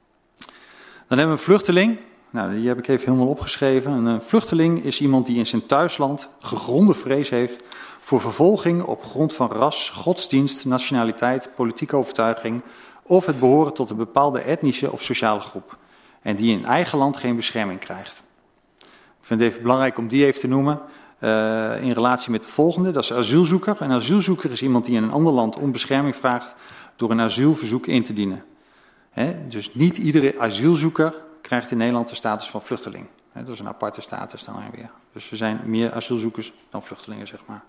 Dan hebben we een vluchteling. Nou, die heb ik even helemaal opgeschreven. Een uh, vluchteling is iemand die in zijn thuisland gegronde vrees heeft voor vervolging op grond van ras, godsdienst, nationaliteit, politieke overtuiging of het behoren tot een bepaalde etnische of sociale groep. En die in eigen land geen bescherming krijgt. Ik vind het even belangrijk om die even te noemen. Uh, in relatie met de volgende, dat is asielzoeker. Een asielzoeker is iemand die in een ander land om bescherming vraagt door een asielverzoek in te dienen. He, dus niet iedere asielzoeker krijgt in Nederland de status van vluchteling. He, dat is een aparte status dan weer. Dus er zijn meer asielzoekers dan vluchtelingen, zeg maar.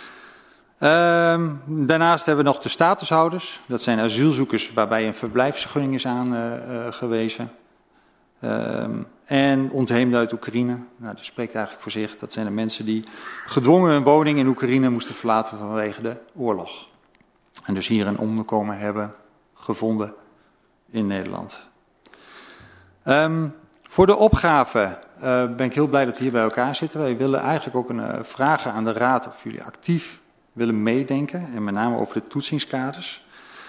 Uh, daarnaast hebben we nog de statushouders. Dat zijn asielzoekers waarbij een verblijfsvergunning is aangewezen. Uh, uh, En ontheemden uit Oekraïne. Nou, dat spreekt eigenlijk voor zich. Dat zijn de mensen die gedwongen hun woning in Oekraïne moesten verlaten vanwege de oorlog. En dus hier een onderkomen hebben gevonden in Nederland. Um, voor de opgave uh, ben ik heel blij dat we hier bij elkaar zitten. Wij willen eigenlijk ook een, uh, vragen aan de Raad of jullie actief willen meedenken. En met name over de toetsingskaders.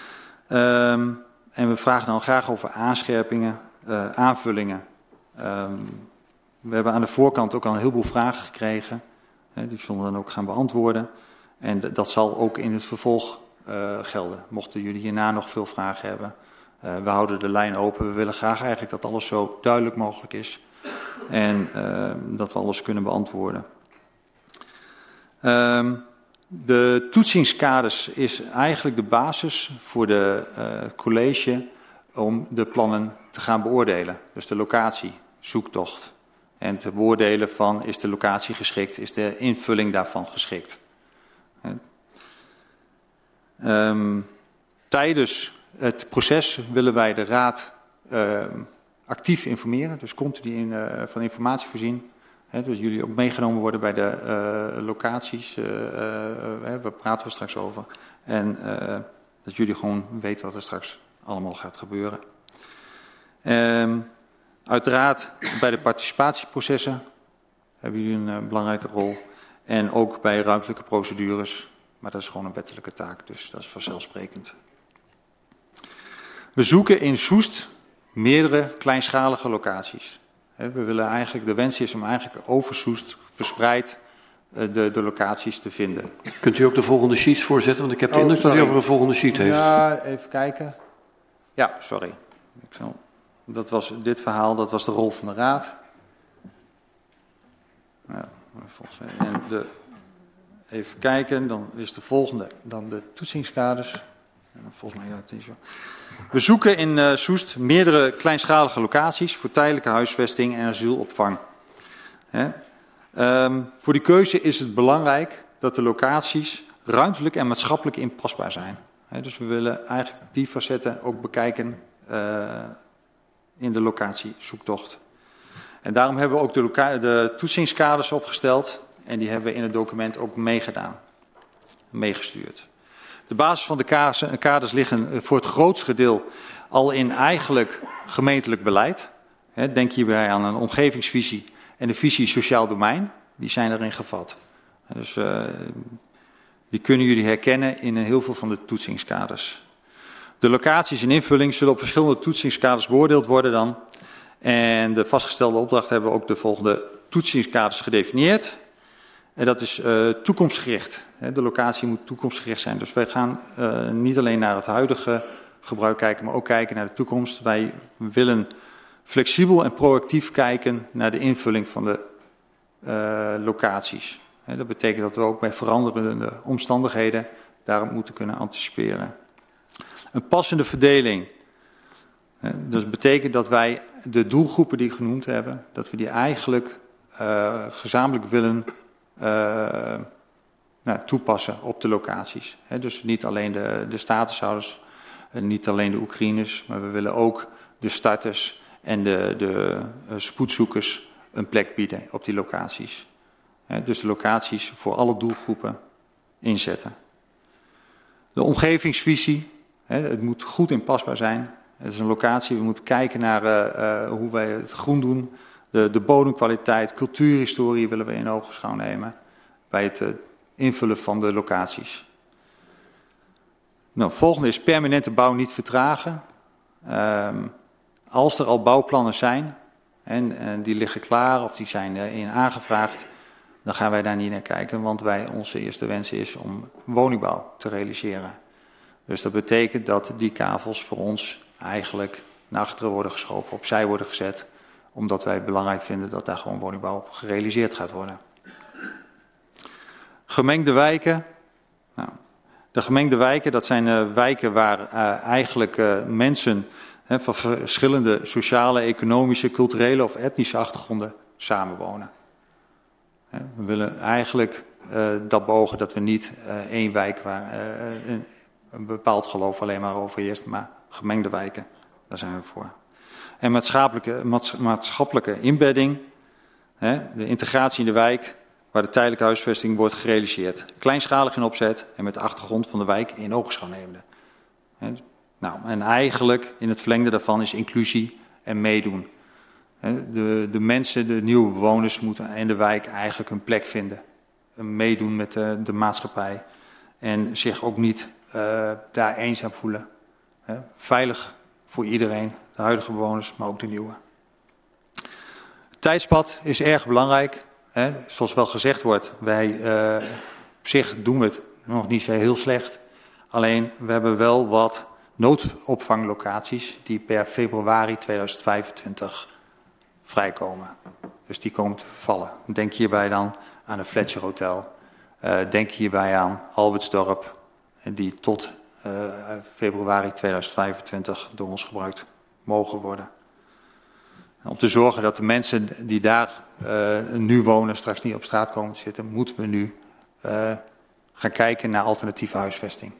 Um, en we vragen dan graag over aanscherpingen, uh, aanvullingen. Um, we hebben aan de voorkant ook al een heleboel vragen gekregen. Hè, die zullen we dan ook gaan beantwoorden. En d- dat zal ook in het vervolg uh, gelden. Mochten jullie hierna nog veel vragen hebben. Uh, we houden de lijn open. We willen graag eigenlijk dat alles zo duidelijk mogelijk is. En uh, dat we alles kunnen beantwoorden. Um, de toetsingskaders is eigenlijk de basis voor de uh, college om de plannen te gaan beoordelen. Dus de locatie, zoektocht. En te beoordelen van, is de locatie geschikt, is de invulling daarvan geschikt. Um, tijdens het proces willen wij de raad uh, actief informeren, dus continu in, uh, van informatie voorzien. He, dus jullie ook meegenomen worden bij de uh, locaties, uh, uh, uh, waar praten we straks over. En uh, dat jullie gewoon weten wat er straks allemaal gaat gebeuren. Um, uiteraard bij de participatieprocessen hebben jullie een uh, belangrijke rol. En ook bij ruimtelijke procedures, maar dat is gewoon een wettelijke taak, dus dat is vanzelfsprekend. We zoeken in Soest meerdere kleinschalige locaties. We willen eigenlijk, de wens is om eigenlijk over Soest verspreid de, de locaties te vinden. Kunt u ook de volgende sheets voorzetten, want ik heb de indruk dat u over een volgende sheet heeft. Ja, even kijken. Ja, sorry. Ik zal, dat was dit verhaal, dat was de rol van de raad. Ja, volgens mij. En de, even kijken, dan is de volgende, dan de toetsingskaders. En volgens mij, ja, het is zo. We zoeken in uh, Soest meerdere kleinschalige locaties voor tijdelijke huisvesting en asielopvang. Hè? Um, voor die keuze is het belangrijk dat de locaties ruimtelijk en maatschappelijk inpasbaar zijn. Hè? Dus we willen eigenlijk die facetten ook bekijken uh, in de locatiezoektocht. En daarom hebben we ook de, loca- de toetsingskaders opgesteld en die hebben we in het document ook meegedaan, meegestuurd. De basis van de kaders liggen voor het grootste deel al in eigenlijk gemeentelijk beleid. Denk hierbij aan een omgevingsvisie en de visie sociaal domein. Die zijn erin gevat. Dus uh, die kunnen jullie herkennen in heel veel van de toetsingskaders. De locaties en invulling zullen op verschillende toetsingskaders beoordeeld worden dan. En de vastgestelde opdracht hebben we ook de volgende toetsingskaders gedefinieerd. En dat is uh, toekomstgericht. De locatie moet toekomstgericht zijn. Dus wij gaan uh, niet alleen naar het huidige gebruik kijken, maar ook kijken naar de toekomst. Wij willen flexibel en proactief kijken naar de invulling van de uh, locaties. He, dat betekent dat we ook bij veranderende omstandigheden daarop moeten kunnen anticiperen. Een passende verdeling. He, dus dat betekent dat wij de doelgroepen die we genoemd hebben, dat we die eigenlijk uh, gezamenlijk willen Uh, nou, toepassen op de locaties. He, dus niet alleen de, de statushouders, uh, niet alleen de Oekraïners, maar we willen ook de starters en de, de uh, spoedzoekers een plek bieden op die locaties. He, dus de locaties voor alle doelgroepen inzetten. De omgevingsvisie, he, het moet goed inpasbaar zijn. Het is een locatie, we moeten kijken naar uh, uh, hoe wij het groen doen. De, de bodemkwaliteit, cultuurhistorie willen we in ogenschouw nemen bij het uh, invullen van de locaties. Nou, volgende is permanente bouw niet vertragen. Um, als er al bouwplannen zijn en, en die liggen klaar of die zijn uh, in aangevraagd, dan gaan wij daar niet naar kijken, want wij, onze eerste wens is om woningbouw te realiseren. Dus dat betekent dat die kavels voor ons eigenlijk naar achteren worden geschoven, opzij worden gezet, omdat wij het belangrijk vinden dat daar gewoon woningbouw op gerealiseerd gaat worden. Gemengde wijken. Nou, de gemengde wijken, dat zijn uh, wijken waar uh, eigenlijk uh, mensen hè, van verschillende sociale, economische, culturele of etnische achtergronden samenwonen. Hè, we willen eigenlijk uh, dat beogen dat we niet uh, één wijk waar uh, een, een bepaald geloof alleen maar overheerst, maar gemengde wijken, daar zijn we voor. En maatschappelijke, maatschappelijke inbedding, hè, de integratie in de wijk, waar de tijdelijke huisvesting wordt gerealiseerd. Kleinschalig in opzet en met de achtergrond van de wijk in ogenschouw nemende. Hè, nou, en eigenlijk in het verlengde daarvan is inclusie en meedoen. Hè, de, de mensen, de nieuwe bewoners moeten in de wijk eigenlijk een plek vinden. Een meedoen met de, de maatschappij en zich ook niet uh, daar eenzaam voelen. Hè, veilig voor iedereen. De huidige bewoners, maar ook de nieuwe. tijdspad is erg belangrijk. Hè. Zoals wel gezegd wordt, wij uh, op zich doen we het nog niet zo heel slecht. Alleen we hebben wel wat noodopvanglocaties die per februari tweeduizend vijfentwintig vrijkomen. Dus die komen te vallen. Denk hierbij dan aan het Fletcher Hotel. Uh, denk hierbij aan Albertsdorp, die tot uh, februari tweeduizend vijfentwintig door ons gebruikt mogen worden. Om te zorgen dat de mensen die daar uh, nu wonen straks niet op straat komen te zitten, moeten we nu uh, gaan kijken naar alternatieve huisvesting.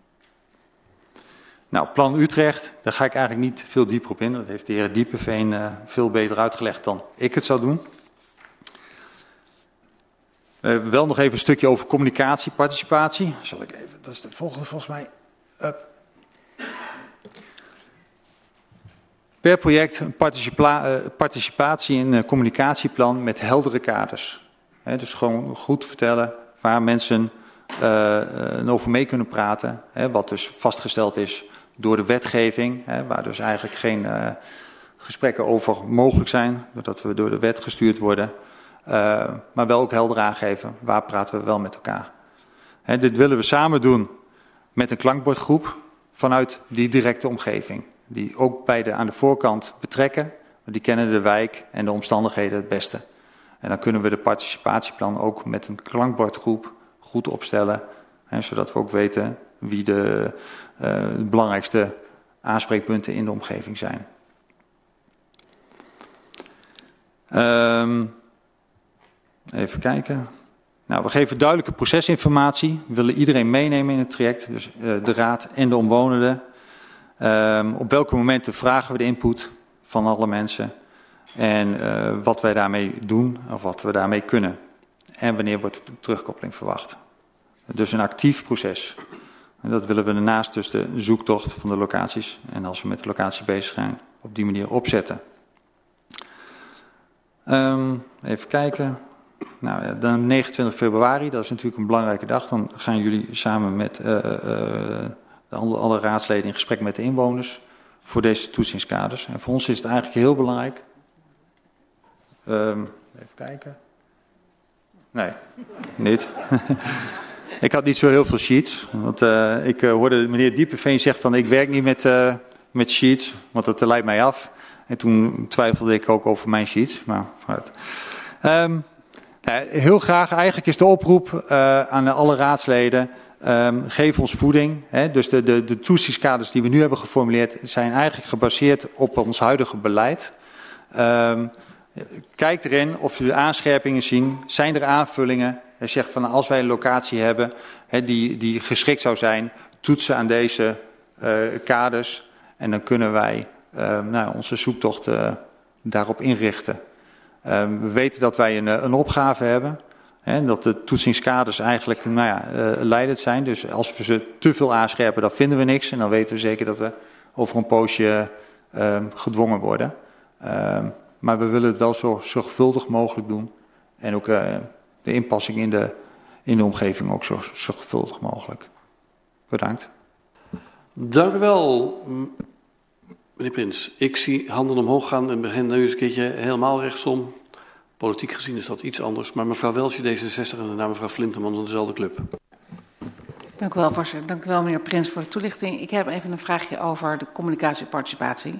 Nou, Plan Utrecht, daar ga ik eigenlijk niet veel dieper op in. Dat heeft de heer Diepenveen uh, veel beter uitgelegd dan ik het zou doen. Uh, wel nog even een stukje over communicatie, participatie. Zal ik even, dat is de volgende volgens mij. Up. Per project een participa uh, participatie- en uh, communicatieplan met heldere kaders. He, dus gewoon goed vertellen waar mensen uh, over mee kunnen praten. He, wat dus vastgesteld is door de wetgeving. He, waar dus eigenlijk geen uh, gesprekken over mogelijk zijn. Doordat we door de wet gestuurd worden. Uh, maar wel ook helder aangeven waar praten we wel met elkaar. He, dit willen we samen doen met een klankbordgroep vanuit die directe omgeving. Die ook bij de, aan de voorkant betrekken. Die kennen de wijk en de omstandigheden het beste. En dan kunnen we de participatieplan ook met een klankbordgroep goed opstellen. Hè, zodat we ook weten wie de, uh, de belangrijkste aanspreekpunten in de omgeving zijn. Um, even kijken. Nou, we geven duidelijke procesinformatie. We willen iedereen meenemen in het traject. Dus uh, de raad en de omwonenden. Um, op welke momenten vragen we de input van alle mensen. En uh, wat wij daarmee doen of wat we daarmee kunnen. En wanneer wordt de terugkoppeling verwacht. Dus een actief proces. En dat willen we naast dus de zoektocht van de locaties. En als we met de locatie bezig zijn, op die manier opzetten. Um, even kijken. Nou, ja, dan negenentwintig februari, dat is natuurlijk een belangrijke dag. Dan gaan jullie samen met uh, uh, de alle, alle raadsleden in gesprek met de inwoners voor deze toetsingskaders. En voor ons is het eigenlijk heel belangrijk. Um, even kijken. Nee, niet. Ik had niet zo heel veel sheets. Want uh, ik uh, hoorde meneer Diepenveen zeggen van ik werk niet met, uh, met sheets, want dat leidt mij af. En toen twijfelde ik ook over mijn sheets. Maar vooruit. Um, nou, heel graag, eigenlijk is de oproep uh, aan alle raadsleden. Um, geef ons voeding. Hè. Dus de, de, de toetsingskaders die we nu hebben geformuleerd zijn eigenlijk gebaseerd op ons huidige beleid. Um, kijk erin of jullie aanscherpingen zien. Zijn er aanvullingen? Hij zegt van als wij een locatie hebben hè, die, die geschikt zou zijn, toetsen aan deze uh, kaders. En dan kunnen wij uh, nou, onze zoektocht uh, daarop inrichten. Uh, we weten dat wij een, een opgave hebben. Hè, dat de toetsingskaders eigenlijk nou ja, uh, leidend zijn. Dus als we ze te veel aanscherpen, dan vinden we niks. En dan weten we zeker dat we over een poosje uh, gedwongen worden. Uh, maar we willen het wel zo zorgvuldig mogelijk doen. En ook uh, de inpassing in de, in de omgeving ook zo zorgvuldig mogelijk. Bedankt. Dank u wel, meneer Prins. Ik zie handen omhoog gaan en begin nu eens een keertje helemaal rechtsom. Politiek gezien is dat iets anders. Maar mevrouw Welsje, D zesenzestig en daarna mevrouw Flinteman van dezelfde club. Dank u wel, voorzitter. Dank u wel, meneer Prins, voor de toelichting. Ik heb even een vraagje over de communicatieparticipatie.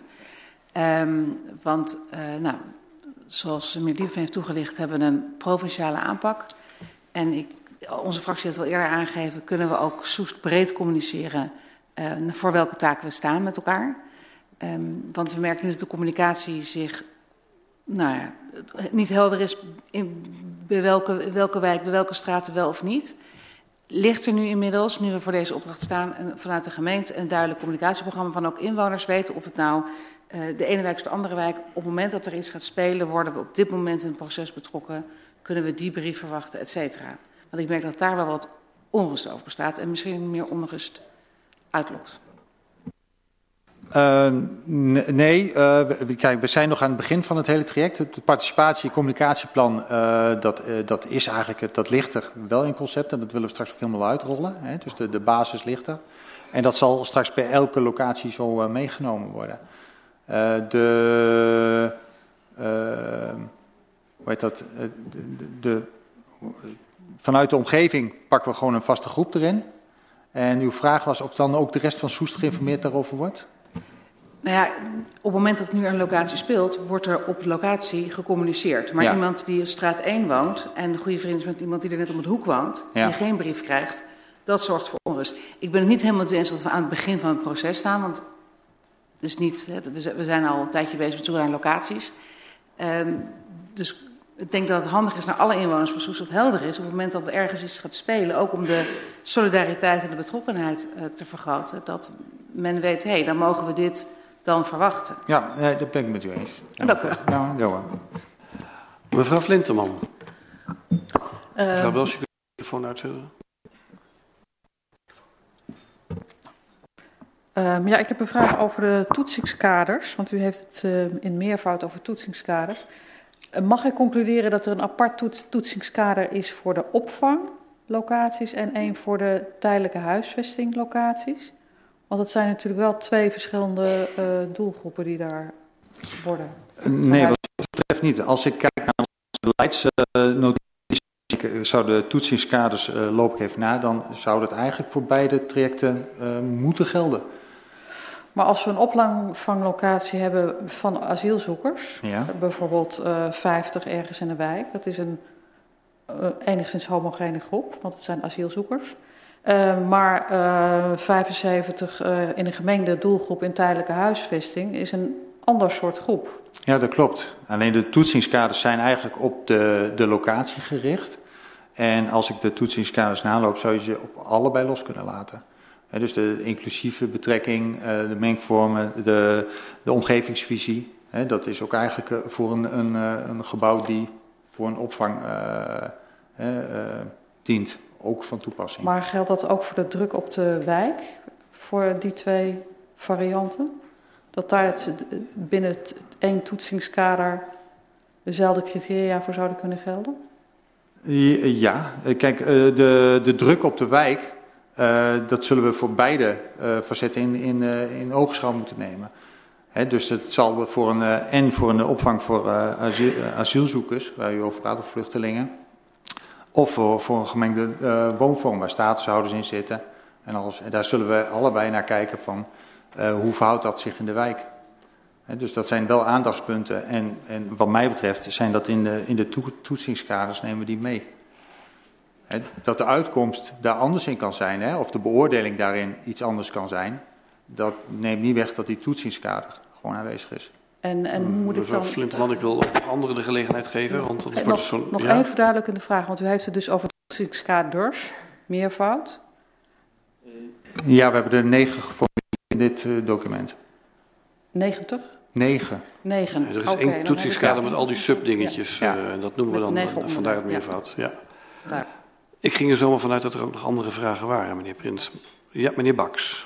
Um, want, uh, nou, zoals meneer Diepen heeft toegelicht, hebben we een provinciale aanpak. En ik, onze fractie heeft al eerder aangegeven, kunnen we ook Soest breed communiceren uh, voor welke taken we staan met elkaar. Um, want we merken nu dat de communicatie zich, nou ja, niet helder is in bij welke, welke wijk, bij welke straten wel of niet. Ligt er nu inmiddels, nu we voor deze opdracht staan, vanuit de gemeente een duidelijk communicatieprogramma van ook inwoners weten of het nou uh, de ene wijk of de andere wijk, op het moment dat er iets gaat spelen, worden we op dit moment in het proces betrokken, kunnen we die brief verwachten, et cetera. Want ik merk dat daar wel wat onrust over bestaat en misschien meer onrust uitlokt. Uh, nee, uh, kijk, we zijn nog aan het begin van het hele traject. Het participatie- en communicatieplan, uh, dat, uh, dat is eigenlijk, dat ligt er wel in concept en dat willen we straks ook helemaal uitrollen. Hè? Dus de, de basis ligt er. En dat zal straks per elke locatie zo uh, meegenomen worden. Uh, de, uh, weet dat, de, de, de, vanuit de omgeving pakken we gewoon een vaste groep erin. En uw vraag was of dan ook de rest van Soest geïnformeerd daarover wordt? Nou ja, op het moment dat het nu een locatie speelt, wordt er op de locatie gecommuniceerd. Maar ja. iemand die in straat één woont en een goede vriend is met iemand die er net om het hoek woont, ja. die geen brief krijgt, dat zorgt voor onrust. Ik ben het niet helemaal eens dat we aan het begin van het proces staan, want het is niet, we zijn al een tijdje bezig met zoeken naar locaties. Um, dus ik denk dat het handig is naar alle inwoners van Soest dat helder is op het moment dat er ergens iets gaat spelen, ook om de solidariteit en de betrokkenheid uh, te vergroten. Dat men weet, hé, hey, dan mogen we dit dan verwachten. Ja, nee, dat ben ik met u eens. Ja, dank u wel. Ja, ja, hoor. Mevrouw Flinterman. Uh, Mevrouw Wels, je kunt de microfoon uitzetten. Um, ja, ik heb een vraag over de toetsingskaders, want u heeft het uh, in meervoud over toetsingskaders. Uh, mag ik concluderen dat er een apart toets, toetsingskader is voor de opvanglocaties en één voor de tijdelijke huisvestinglocaties? Want het zijn natuurlijk wel twee verschillende uh, doelgroepen die daar worden. Uh, nee, wat dat betreft niet. Als ik kijk naar onze beleidsnotities, uh, zou de toetsingskaders, uh, loop ik even na, dan zou dat eigenlijk voor beide trajecten uh, moeten gelden. Maar als we een opvanglocatie hebben van asielzoekers, ja. bijvoorbeeld uh, vijftig ergens in de wijk, dat is een uh, enigszins homogene groep, want het zijn asielzoekers. Uh, maar uh, vijfenzeventig uh, in een gemengde doelgroep in tijdelijke huisvesting is een ander soort groep. Ja, dat klopt. Alleen de toetsingskaders zijn eigenlijk op de, de locatie gericht. En als ik de toetsingskaders naloop, zou je ze op allebei los kunnen laten. He, dus de inclusieve betrekking, uh, de mengvormen, de, de omgevingsvisie. He, dat is ook eigenlijk uh, voor een, een, uh, een gebouw die voor een opvang uh, uh, uh, dient. Ook van toepassing. Maar geldt dat ook voor de druk op de wijk, voor die twee varianten? Dat daar het, binnen het één toetsingskader dezelfde criteria voor zouden kunnen gelden? Ja, kijk, de, de druk op de wijk, uh, dat zullen we voor beide uh, facetten in, in, uh, in oogschouw moeten nemen. He, dus het zal voor een, uh, en voor een opvang voor uh, asiel, uh, asielzoekers, waar u over praat, of vluchtelingen. Of voor, voor een gemengde uh, woonvorm waar statushouders in zitten. En, alles. En daar zullen we allebei naar kijken van uh, hoe verhoudt dat zich in de wijk. He, dus dat zijn wel aandachtspunten. En, en wat mij betreft zijn dat in de, in de to- toetsingskaders nemen we die mee. He, dat de uitkomst daar anders in kan zijn, hè, of de beoordeling daarin iets anders kan zijn. Dat neemt niet weg dat die toetsingskader gewoon aanwezig is. En, en hoe moet ik dan... Mevrouw Flinterman, ik wil ook anderen de gelegenheid geven. Want dat nog wordt zo... nog ja. één verduidelijkende vraag, want u heeft het dus over toetsingskaders, meervoud. Ja, we hebben er negen geformuleerd in dit uh, document. negentig? Negen. Negen. Ja, er is okay, één toetsingskader met al die subdingetjes. Ja. Uh, dat noemen we met dan, uh, vandaar het meervoud. Ja. Ja. Ik ging er zomaar vanuit dat er ook nog andere vragen waren, meneer Prins. Ja, meneer Baks.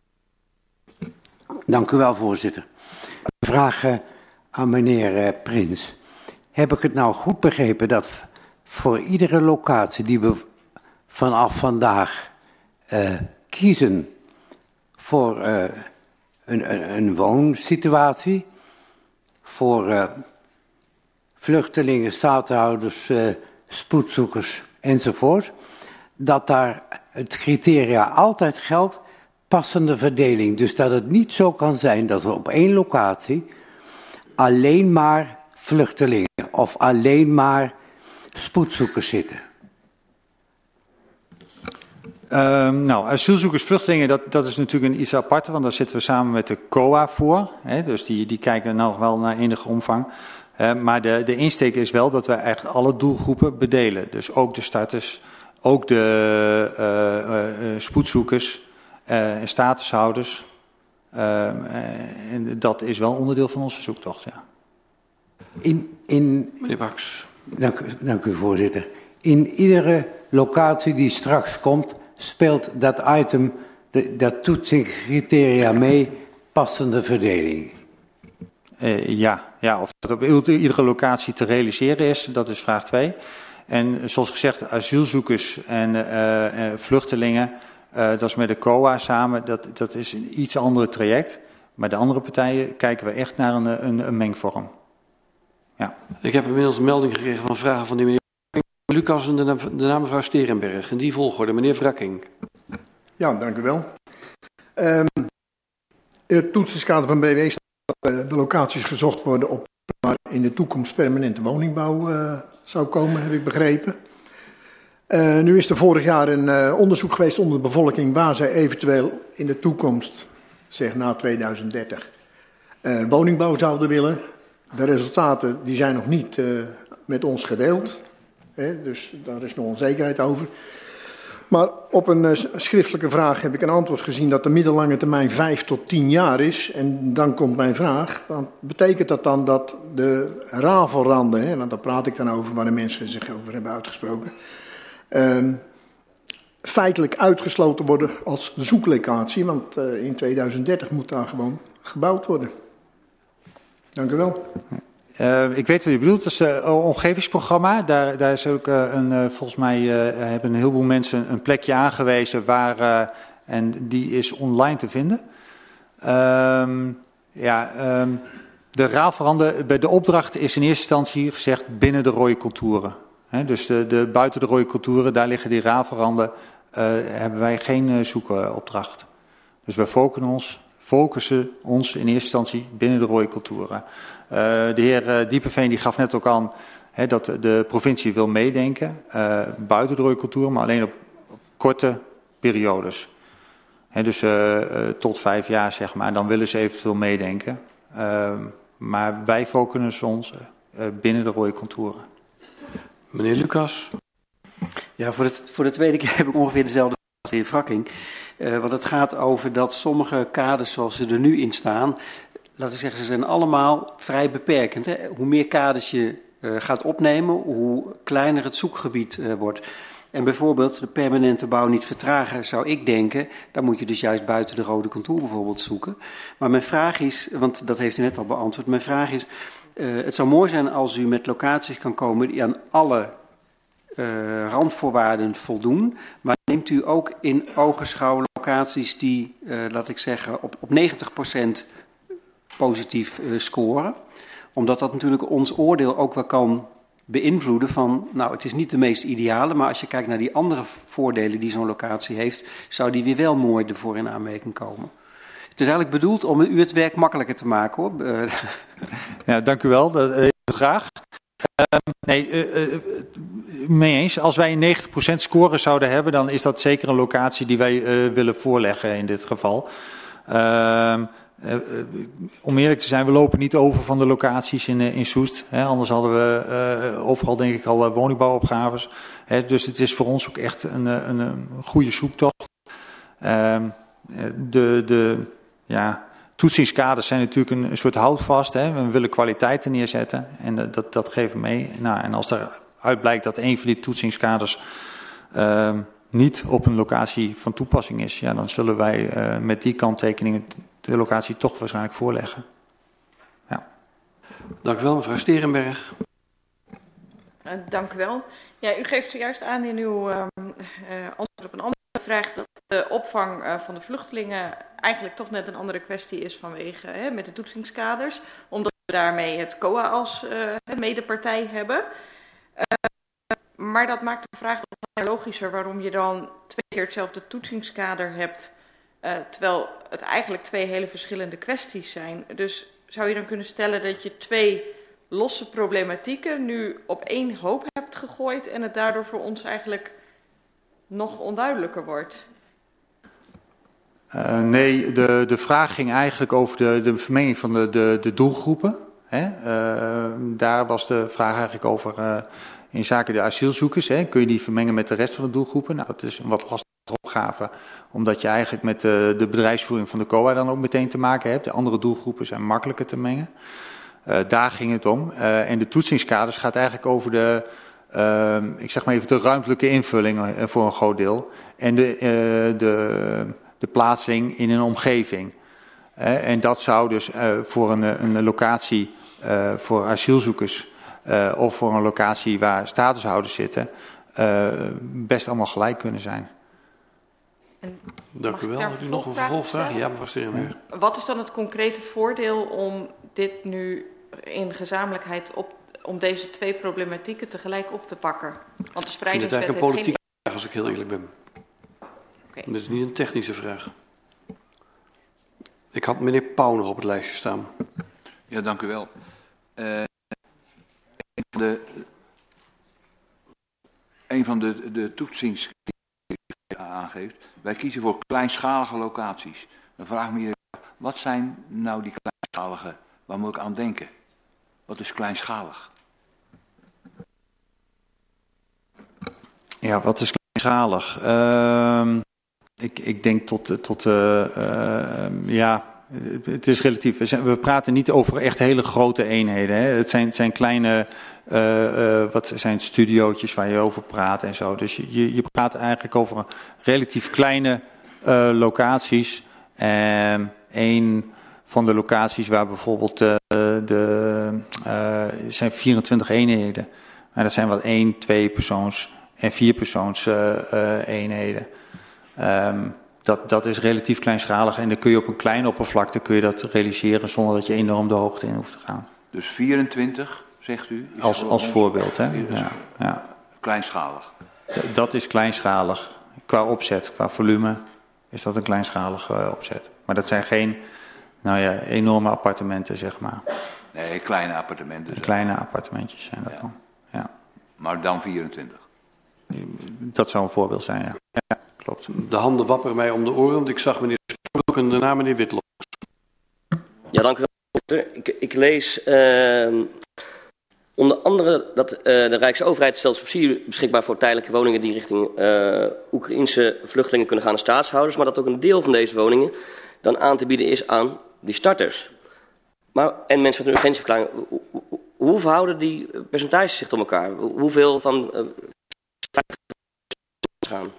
Dank u wel, voorzitter. Een vraag uh, aan meneer uh, Prins. Heb ik het nou goed begrepen dat voor iedere locatie die we vanaf vandaag uh, kiezen voor uh, een, een, een woonsituatie, voor uh, vluchtelingen, statushouders, uh, spoedzoekers enzovoort, dat daar het criteria altijd geldt, passende verdeling. Dus dat het niet zo kan zijn dat we op één locatie alleen maar vluchtelingen of alleen maar spoedzoekers zitten. Uh, nou, asielzoekers, vluchtelingen, dat, dat is natuurlijk een iets aparte, want daar zitten we samen met de C O A voor. Hè, dus die, die kijken nou wel naar enige omvang. Uh, maar de, de insteek is wel dat we echt alle doelgroepen bedelen. Dus ook de starters, ook de uh, uh, uh, spoedzoekers en uh, statushouders. Uh, en dat is wel onderdeel van onze zoektocht, ja. In, in, Meneer Baks. Dank, dank u, voorzitter. In iedere locatie die straks komt, speelt dat item, de, dat toetsingscriteria mee, passende verdeling. Uh, ja, ja, of dat op iedere locatie te realiseren is, dat is vraag twee. En zoals gezegd, asielzoekers en uh, uh, vluchtelingen, uh, dat is met de C O A samen, dat, dat is een iets ander traject. Maar de andere partijen kijken we echt naar een, een, een mengvorm. Ja. Ik heb inmiddels een melding gekregen van vragen van de meneer Lucas en de, de naam mevrouw Sterenberg. In die volgorde, meneer Wrakking. Ja, dank u wel. Um, in het toetsingskader van B W staat dat uh, de locaties gezocht worden op waar in de toekomst permanente woningbouw uh, zou komen, heb ik begrepen. Uh, nu is er vorig jaar een uh, onderzoek geweest onder de bevolking waar zij eventueel in de toekomst, zeg na tweeduizend dertig, uh, woningbouw zouden willen. De resultaten die zijn nog niet uh, met ons gedeeld, hè, dus daar is nog onzekerheid over. Maar op een uh, schriftelijke vraag heb ik een antwoord gezien dat de middellange termijn vijf tot tien jaar is. En dan komt mijn vraag, want betekent dat dan dat de rafelranden, hè, want daar praat ik dan over waar de mensen zich over hebben uitgesproken, uh, feitelijk uitgesloten worden als zoeklocatie, want uh, in tweeduizend dertig moet daar gewoon gebouwd worden. Dank u wel. Uh, ik weet wat u bedoelt, dat is het uh, omgevingsprogramma. Daar, daar is ook uh, een, uh, volgens mij uh, hebben een heleboel mensen een plekje aangewezen waar, uh, en die is online te vinden. Um, ja, um, de rafelranden, bij de opdracht is in eerste instantie gezegd binnen de rode contouren. He, dus de, de, buiten de rode contouren, daar liggen die rafelranden, uh, hebben wij geen uh, zoekopdracht. Dus wij focussen ons, focussen ons in eerste instantie binnen de rode contouren. Uh, de heer uh, Diepenveen die gaf net ook aan hè, dat de provincie wil meedenken, uh, buiten de rode contouren, maar alleen op, op korte periodes. Hè, dus uh, uh, tot vijf jaar zeg maar, dan willen ze eventueel meedenken. Uh, maar wij focussen ons uh, binnen de rode contouren. Meneer Lucas. Ja, voor, het, voor de tweede keer heb ik ongeveer dezelfde vraag als de heer Wrakking. Uh, want het gaat over dat sommige kaders zoals ze er nu in staan, laat ik zeggen, ze zijn allemaal vrij beperkend. Hè? Hoe meer kaders je uh, gaat opnemen, hoe kleiner het zoekgebied uh, wordt. En bijvoorbeeld de permanente bouw niet vertragen, zou ik denken, dan moet je dus juist buiten de rode contour bijvoorbeeld zoeken. Maar mijn vraag is, want dat heeft u net al beantwoord, mijn vraag is, uh, het zou mooi zijn als u met locaties kan komen die aan alle uh, randvoorwaarden voldoen. Maar neemt u ook in ogenschouw locaties die, uh, laat ik zeggen, op, op negentig procent positief uh, scoren. Omdat dat natuurlijk ons oordeel ook wel kan beïnvloeden van, nou het is niet de meest ideale, maar als je kijkt naar die andere voordelen die zo'n locatie heeft, zou die weer wel mooi ervoor in aanmerking komen. Het is eigenlijk bedoeld om u het werk makkelijker te maken hoor. Uh, ja, dank u wel. Dat, uh, graag. Uh, nee, uh, uh, mee eens. Als wij een negentig procent score zouden hebben, dan is dat zeker een locatie die wij uh, willen voorleggen in dit geval. Uh, Uh, uh, om eerlijk te zijn, we lopen niet over van de locaties in, uh, in Soest. Hè, anders hadden we uh, overal denk ik al uh, woningbouwopgaves. Hè, dus het is voor ons ook echt een, een, een goede zoektocht. Uh, de de ja, toetsingskaders zijn natuurlijk een, een soort houvast. Hè. We willen kwaliteiten neerzetten en uh, dat, dat geven we mee. Nou, en als eruit blijkt dat een van die toetsingskaders uh, niet op een locatie van toepassing is, ja, dan zullen wij uh, met die kanttekeningen de locatie toch waarschijnlijk voorleggen. Ja. Dank u wel, mevrouw Sterenberg. Uh, dank u wel. Ja, u geeft zojuist aan in uw uh, uh, antwoord op een andere vraag dat de opvang uh, van de vluchtelingen eigenlijk toch net een andere kwestie is vanwege hè, met de toetsingskaders, omdat we daarmee het C O A als uh, medepartij hebben. Uh, maar dat maakt de vraag toch logischer waarom je dan twee keer hetzelfde toetsingskader hebt, Uh, terwijl het eigenlijk twee hele verschillende kwesties zijn. Dus zou je dan kunnen stellen dat je twee losse problematieken nu op één hoop hebt gegooid en het daardoor voor ons eigenlijk nog onduidelijker wordt? Uh, nee, de, de vraag ging eigenlijk over de, de vermenging van de, de, de doelgroepen. Hè? Uh, daar was de vraag eigenlijk over uh, in zaken de asielzoekers. Hè? Kun je die vermengen met de rest van de doelgroepen? Nou, dat is een wat lastig. Opgave, omdat je eigenlijk met de, de bedrijfsvoering van de C O A dan ook meteen te maken hebt. De andere doelgroepen zijn makkelijker te mengen. Uh, daar ging het om. Uh, en de toetsingskaders gaat eigenlijk over de, uh, ik zeg maar even de ruimtelijke invulling uh, voor een groot deel. En de, uh, de, de plaatsing in een omgeving. Uh, en dat zou dus uh, voor een, een locatie uh, voor asielzoekers uh, of voor een locatie waar statushouders zitten uh, best allemaal gelijk kunnen zijn. En dank u wel. Heeft u nog een vervolgvraag? Ja, mevrouw Sterenberg. Wat is dan het concrete voordeel om dit nu in gezamenlijkheid op, om deze twee problematieken tegelijk op te pakken? Want de Ik vind het spreidingswet eigenlijk een heeft politieke geen... vraag, als ik heel eerlijk ben. Okay. Dat is niet een technische vraag. Ik had meneer Pauw nog op het lijstje staan. Ja, dank u wel. Uh, een van de, een van de, de toetsings die u aangeeft, wij kiezen voor kleinschalige locaties. Dan vraag ik me hier, wat zijn nou die kleinschalige, waar moet ik aan denken? Wat is kleinschalig? Ja, wat is kleinschalig? Uh, ik, ik denk tot, tot uh, uh, ja, het is relatief. We, zijn, we praten niet over echt hele grote eenheden. Hè. Het zijn, het zijn kleine, uh, uh, wat zijn studiootjes waar je over praat en zo. Dus je, je praat eigenlijk over relatief kleine uh, locaties. En een van de locaties waar bijvoorbeeld uh, de, uh, zijn vierentwintig eenheden. Nou, dat zijn wat één, twee persoons en vier persoons uh, uh, eenheden. Um, dat, dat is relatief kleinschalig en dan kun je op een kleine oppervlakte kun je dat realiseren zonder dat je enorm de hoogte in hoeft te gaan. Dus vierentwintig, zegt u? Als, als voorbeeld, hè? Ja, ja. Kleinschalig. Dat is kleinschalig. Qua opzet, qua volume is dat een kleinschalige uh, opzet. Maar dat zijn geen, nou ja, enorme appartementen, zeg maar. Nee, kleine appartementen. Zeg. Kleine appartementjes zijn dat ja. dan. Ja. Maar dan vierentwintig. Dat zou een voorbeeld zijn, ja. Ja, klopt. De handen wapperen mij om de oren, want ik zag meneer Spook en daarna meneer Witloks. Ja, dank u wel. Ik, ik lees uh, onder andere dat uh, de Rijksoverheid stelt subsidie beschikbaar voor tijdelijke woningen die richting uh, Oekraïense vluchtelingen kunnen gaan naar staatshouders, maar dat ook een deel van deze woningen dan aan te bieden is aan die starters. Maar, en mensen met een urgentieverklaring. Hoe, hoe, hoe verhouden die percentages zich tot elkaar? Hoeveel van uh, gaan?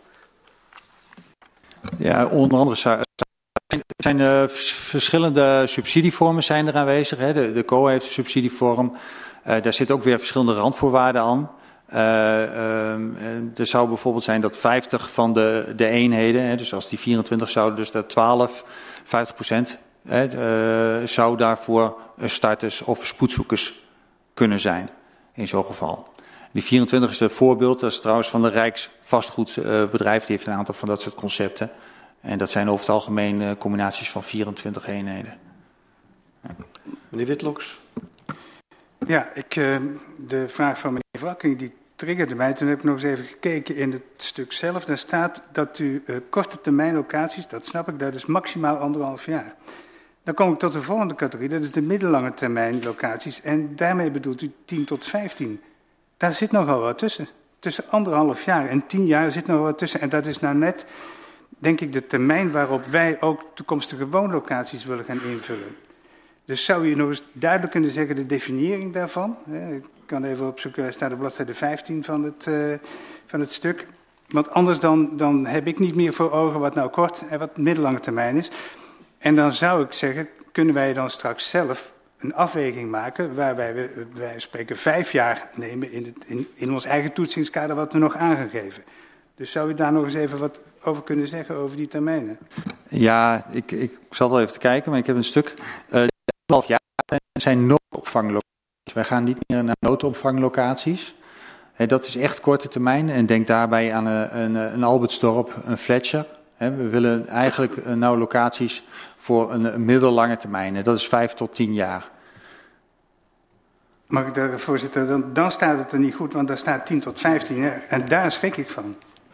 Ja, onder andere zijn, zijn uh, verschillende subsidievormen zijn er aanwezig. Hè. De, de C O A heeft een subsidievorm. Uh, daar zitten ook weer verschillende randvoorwaarden aan. Uh, uh, er zou bijvoorbeeld zijn dat vijftig van de, de eenheden, hè, dus als die vierentwintig zouden, dus dat twaalf, vijftig procent hè, uh, zou daarvoor starters of spoedzoekers kunnen zijn in zo'n geval. Die vierentwintig is een voorbeeld, dat is trouwens van de Rijksvastgoedbedrijf, die heeft een aantal van dat soort concepten. En dat zijn over het algemeen uh, combinaties van vierentwintig eenheden. Ja. Meneer Witloks. Ja, ik, uh, de vraag van meneer Wrakking die triggerde mij. Toen heb ik nog eens even gekeken in het stuk zelf. Daar staat dat u uh, korte termijn locaties, dat snap ik, dat is maximaal anderhalf jaar. Dan kom ik tot de volgende categorie, dat is de middellange termijn locaties. En daarmee bedoelt u tien tot vijftien. Daar zit nogal wat tussen. Tussen anderhalf jaar en tien jaar zit nog wat tussen. En dat is nou net, denk ik, de termijn waarop wij ook toekomstige woonlocaties willen gaan invullen. Dus zou je nog eens duidelijk kunnen zeggen de definiëring daarvan? Ik kan even opzoeken, staat op bladzijde vijftien van het, uh, van het stuk. Want anders dan, dan heb ik niet meer voor ogen wat nou kort en wat middellange termijn is. En dan zou ik zeggen, kunnen wij dan straks zelf een afweging maken waarbij we, wij spreken, vijf jaar nemen in, het, in, in ons eigen toetsingskader wat we nog aangegeven. Dus zou u daar nog eens even wat over kunnen zeggen over die termijnen? Ja, ik, ik zal wel even te kijken, maar ik heb een stuk. Uh, half jaar zijn noodopvanglocaties. Wij gaan niet meer naar noodopvanglocaties. He, dat is echt korte termijn. En denk daarbij aan een, een, een Albertsdorp, een Fletcher. He, we willen eigenlijk uh, nou locaties voor een, een middellange termijn. En dat is vijf tot tien jaar. Mag ik daar, voorzitter, dan, dan staat het er niet goed, want daar staat tien tot vijftien jaar. En daar schrik ik van.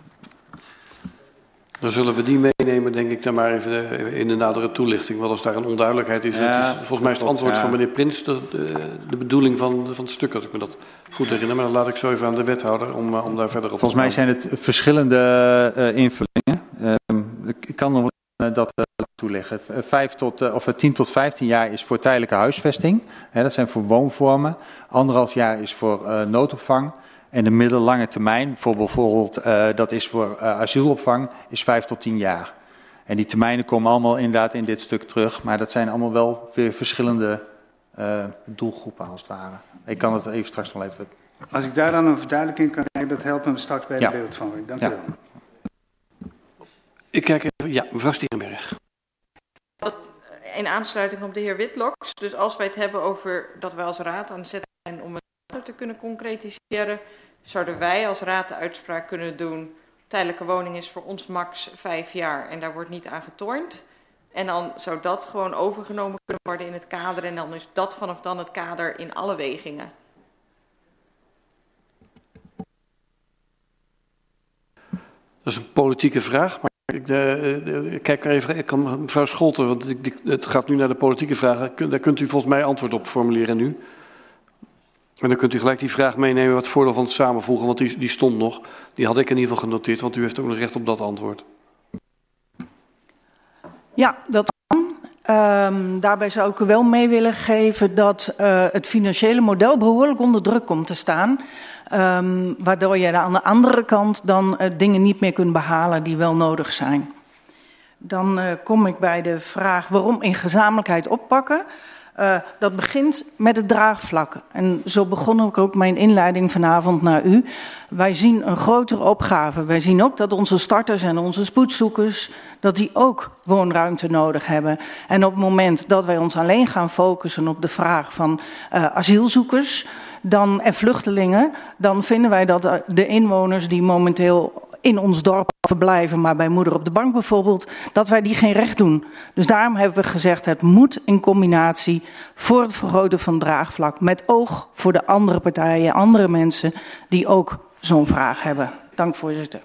Dan zullen we die meenemen, denk ik, dan maar even in de nadere toelichting. Want als daar een onduidelijkheid is, ja, is volgens mij is het antwoord ja. van meneer Prins de, de, de bedoeling van, van het stuk, als ik me dat goed herinner. Maar dan laat ik zo even aan de wethouder om, om daar verder op te Volgens mij zijn het verschillende uh, invullingen. Uh, ik kan nog uh, dat uh, toeleggen. Vijf tot, uh, of tien tot vijftien jaar is voor tijdelijke huisvesting. Hè, dat zijn voor woonvormen. Anderhalf jaar is voor uh, noodopvang. En de middellange termijn, voor bijvoorbeeld, uh, dat is voor uh, asielopvang, is vijf tot tien jaar. En die termijnen komen allemaal inderdaad in dit stuk terug, maar dat zijn allemaal wel weer verschillende uh, doelgroepen als het ware. Ik kan het even straks nog even... Als ik daar dan een verduidelijking kan krijgen, dat helpt me straks bij de ja. beeldvorming. Dank ja. u wel. Ik kijk even, ja, mevrouw Stierenberg. In aansluiting op de heer Witloks, dus als wij het hebben over dat wij als raad aan het zetten zijn om een te kunnen concretiseren, zouden wij als raad de uitspraak kunnen doen, tijdelijke woning is voor ons max vijf jaar en daar wordt niet aan getornd. En dan zou dat gewoon overgenomen kunnen worden in het kader en dan is dat vanaf dan het kader in alle wegingen. Dat is een politieke vraag, maar ik, uh, kijk even, ik kan mevrouw Scholten, want ik, ik, het gaat nu naar de politieke vragen, daar kunt u volgens mij antwoord op formuleren nu. En dan kunt u gelijk die vraag meenemen, wat voordeel van het samenvoegen, want die, die stond nog. Die had ik in ieder geval genoteerd, want u heeft ook nog recht op dat antwoord. Ja, dat kan. Um, daarbij zou ik u wel mee willen geven dat uh, het financiële model behoorlijk onder druk komt te staan. Um, waardoor je aan de andere kant dan uh, dingen niet meer kunt behalen die wel nodig zijn. Dan uh, kom ik bij de vraag waarom in gezamenlijkheid oppakken. Uh, dat begint met het draagvlak. En zo begon ik ook mijn inleiding vanavond naar u. Wij zien een grotere opgave. Wij zien ook dat onze starters en onze spoedzoekers, dat die ook woonruimte nodig hebben. En op het moment dat wij ons alleen gaan focussen op de vraag van uh, asielzoekers dan, en vluchtelingen, dan vinden wij dat de inwoners die momenteel in ons dorp verblijven, maar bij moeder op de bank bijvoorbeeld, dat wij die geen recht doen. Dus daarom hebben we gezegd, het moet in combinatie voor het vergroten van draagvlak, met oog voor de andere partijen, andere mensen die ook zo'n vraag hebben. Dank, voorzitter.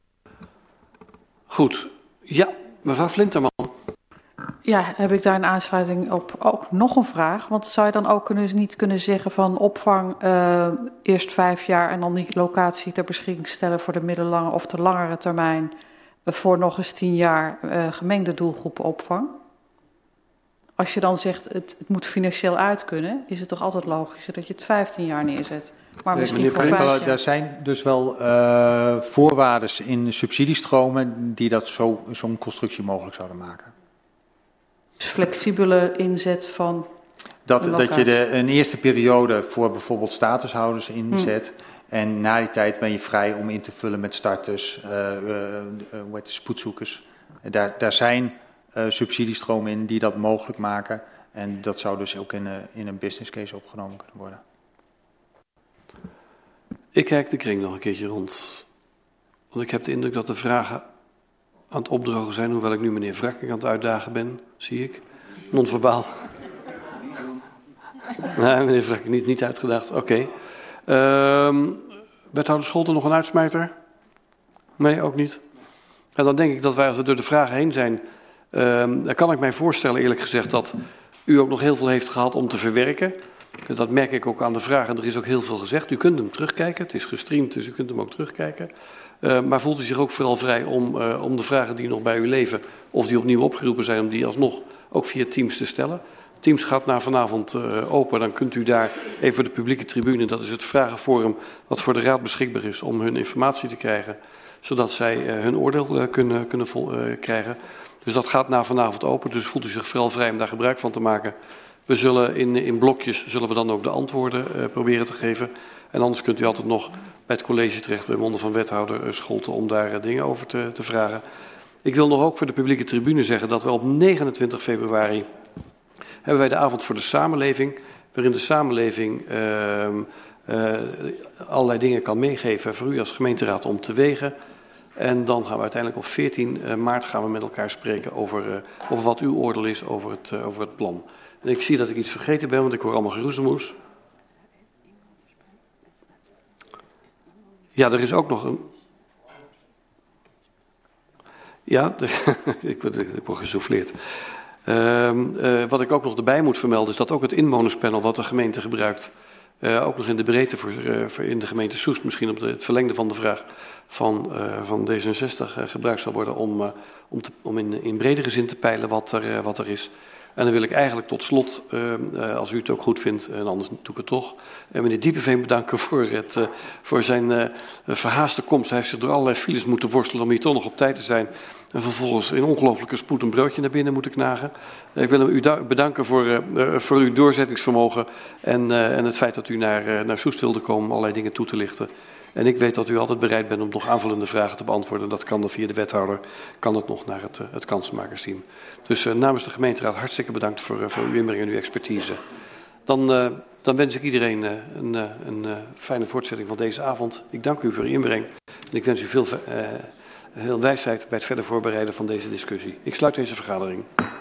Goed. Ja, mevrouw Flinterman. Ja, heb ik daar een aansluiting op ook nog een vraag? Want zou je dan ook kunnen, niet kunnen zeggen van opvang uh, eerst vijf jaar en dan die locatie ter beschikking stellen voor de middellange of de langere termijn uh, voor nog eens tien jaar uh, gemengde doelgroepenopvang? Als je dan zegt het, het moet financieel uit kunnen, is het toch altijd logischer dat je het vijftien jaar neerzet? Maar nee, misschien voor vijf jaar. Er zijn dus wel uh, voorwaarden in subsidiestromen die dat zo, zo'n constructie mogelijk zouden maken. Dus flexibele inzet van dat, dat je de, een eerste periode voor bijvoorbeeld statushouders inzet. Hmm. En na die tijd ben je vrij om in te vullen met starters, uh, uh, uh, spoedzoekers. Daar, daar zijn uh, subsidiestromen in die dat mogelijk maken. En dat zou dus ook in, uh, in een business case opgenomen kunnen worden. Ik kijk de kring nog een keertje rond. Want ik heb de indruk dat de vragen aan het opdrogen zijn, hoewel ik nu meneer Wrakking aan het uitdagen ben, zie ik. Non-verbaal. Nee, meneer Wrakking, niet, niet uitgedaagd. Oké. Okay. Um, wethouder Scholten, nog een uitsmijter? Nee, ook niet. En dan denk ik dat wij, als we door de vragen heen zijn, um, dan kan ik mij voorstellen, eerlijk gezegd, dat u ook nog heel veel heeft gehad om te verwerken. Dat merk ik ook aan de vragen. Er is ook heel veel gezegd. U kunt hem terugkijken. Het is gestreamd, dus u kunt hem ook terugkijken. Uh, maar voelt u zich ook vooral vrij om, uh, om de vragen die nog bij u leven, of die opnieuw opgeroepen zijn, om die alsnog ook via Teams te stellen. Teams gaat na vanavond uh, open. Dan kunt u daar even voor de publieke tribune, dat is het vragenforum wat voor de raad beschikbaar is, om hun informatie te krijgen, zodat zij uh, hun oordeel uh, kunnen, kunnen vol, uh, krijgen. Dus dat gaat na vanavond open. Dus voelt u zich vooral vrij om daar gebruik van te maken. We zullen in, in blokjes zullen we dan ook de antwoorden uh, proberen te geven. En anders kunt u altijd nog bij het college terecht, bij monden van wethouder uh, Scholten, om daar uh, dingen over te, te vragen. Ik wil nog ook voor de publieke tribune zeggen dat we op negenentwintig februari hebben wij de avond voor de samenleving, waarin de samenleving uh, uh, allerlei dingen kan meegeven voor u als gemeenteraad om te wegen. En dan gaan we uiteindelijk op veertien maart gaan we met elkaar spreken over, uh, over wat uw oordeel is over het, uh, over het plan. En ik zie dat ik iets vergeten ben, want ik hoor allemaal geroezemoes. Ja, er is ook nog een... Ja, de... ik, word, ik word gesouffleerd. Uh, uh, wat ik ook nog erbij moet vermelden is dat ook het inwonerspanel wat de gemeente gebruikt, uh, ook nog in de breedte voor, uh, voor in de gemeente Soest, misschien op de, het verlengde van de vraag van, uh, van D zesenzestig uh, gebruikt zal worden om, uh, om, te, om in, in bredere zin te peilen wat er, uh, wat er is. En dan wil ik eigenlijk tot slot, uh, uh, als u het ook goed vindt, en anders doe ik het toch, uh, meneer Diepeveen bedanken voor, het, uh, voor zijn uh, verhaaste komst. Hij heeft zich door allerlei files moeten worstelen om hier toch nog op tijd te zijn. En vervolgens in ongelooflijke spoed een broodje naar binnen moeten knagen. Uh, ik wil hem u bedanken voor, uh, uh, voor uw doorzettingsvermogen en, uh, en het feit dat u naar, uh, naar Soest wilde komen om allerlei dingen toe te lichten. En ik weet dat u altijd bereid bent om nog aanvullende vragen te beantwoorden. Dat kan dan via de wethouder, kan het nog naar het, uh, het kansenmakersteam. Dus uh, namens de gemeenteraad hartstikke bedankt voor, uh, voor uw inbreng en uw expertise. Dan, uh, dan Dan wens ik iedereen uh, een, uh, een uh, fijne voortzetting van deze avond. Ik dank u voor uw inbreng. En ik wens u veel, uh, veel wijsheid bij het verder voorbereiden van deze discussie. Ik sluit deze vergadering.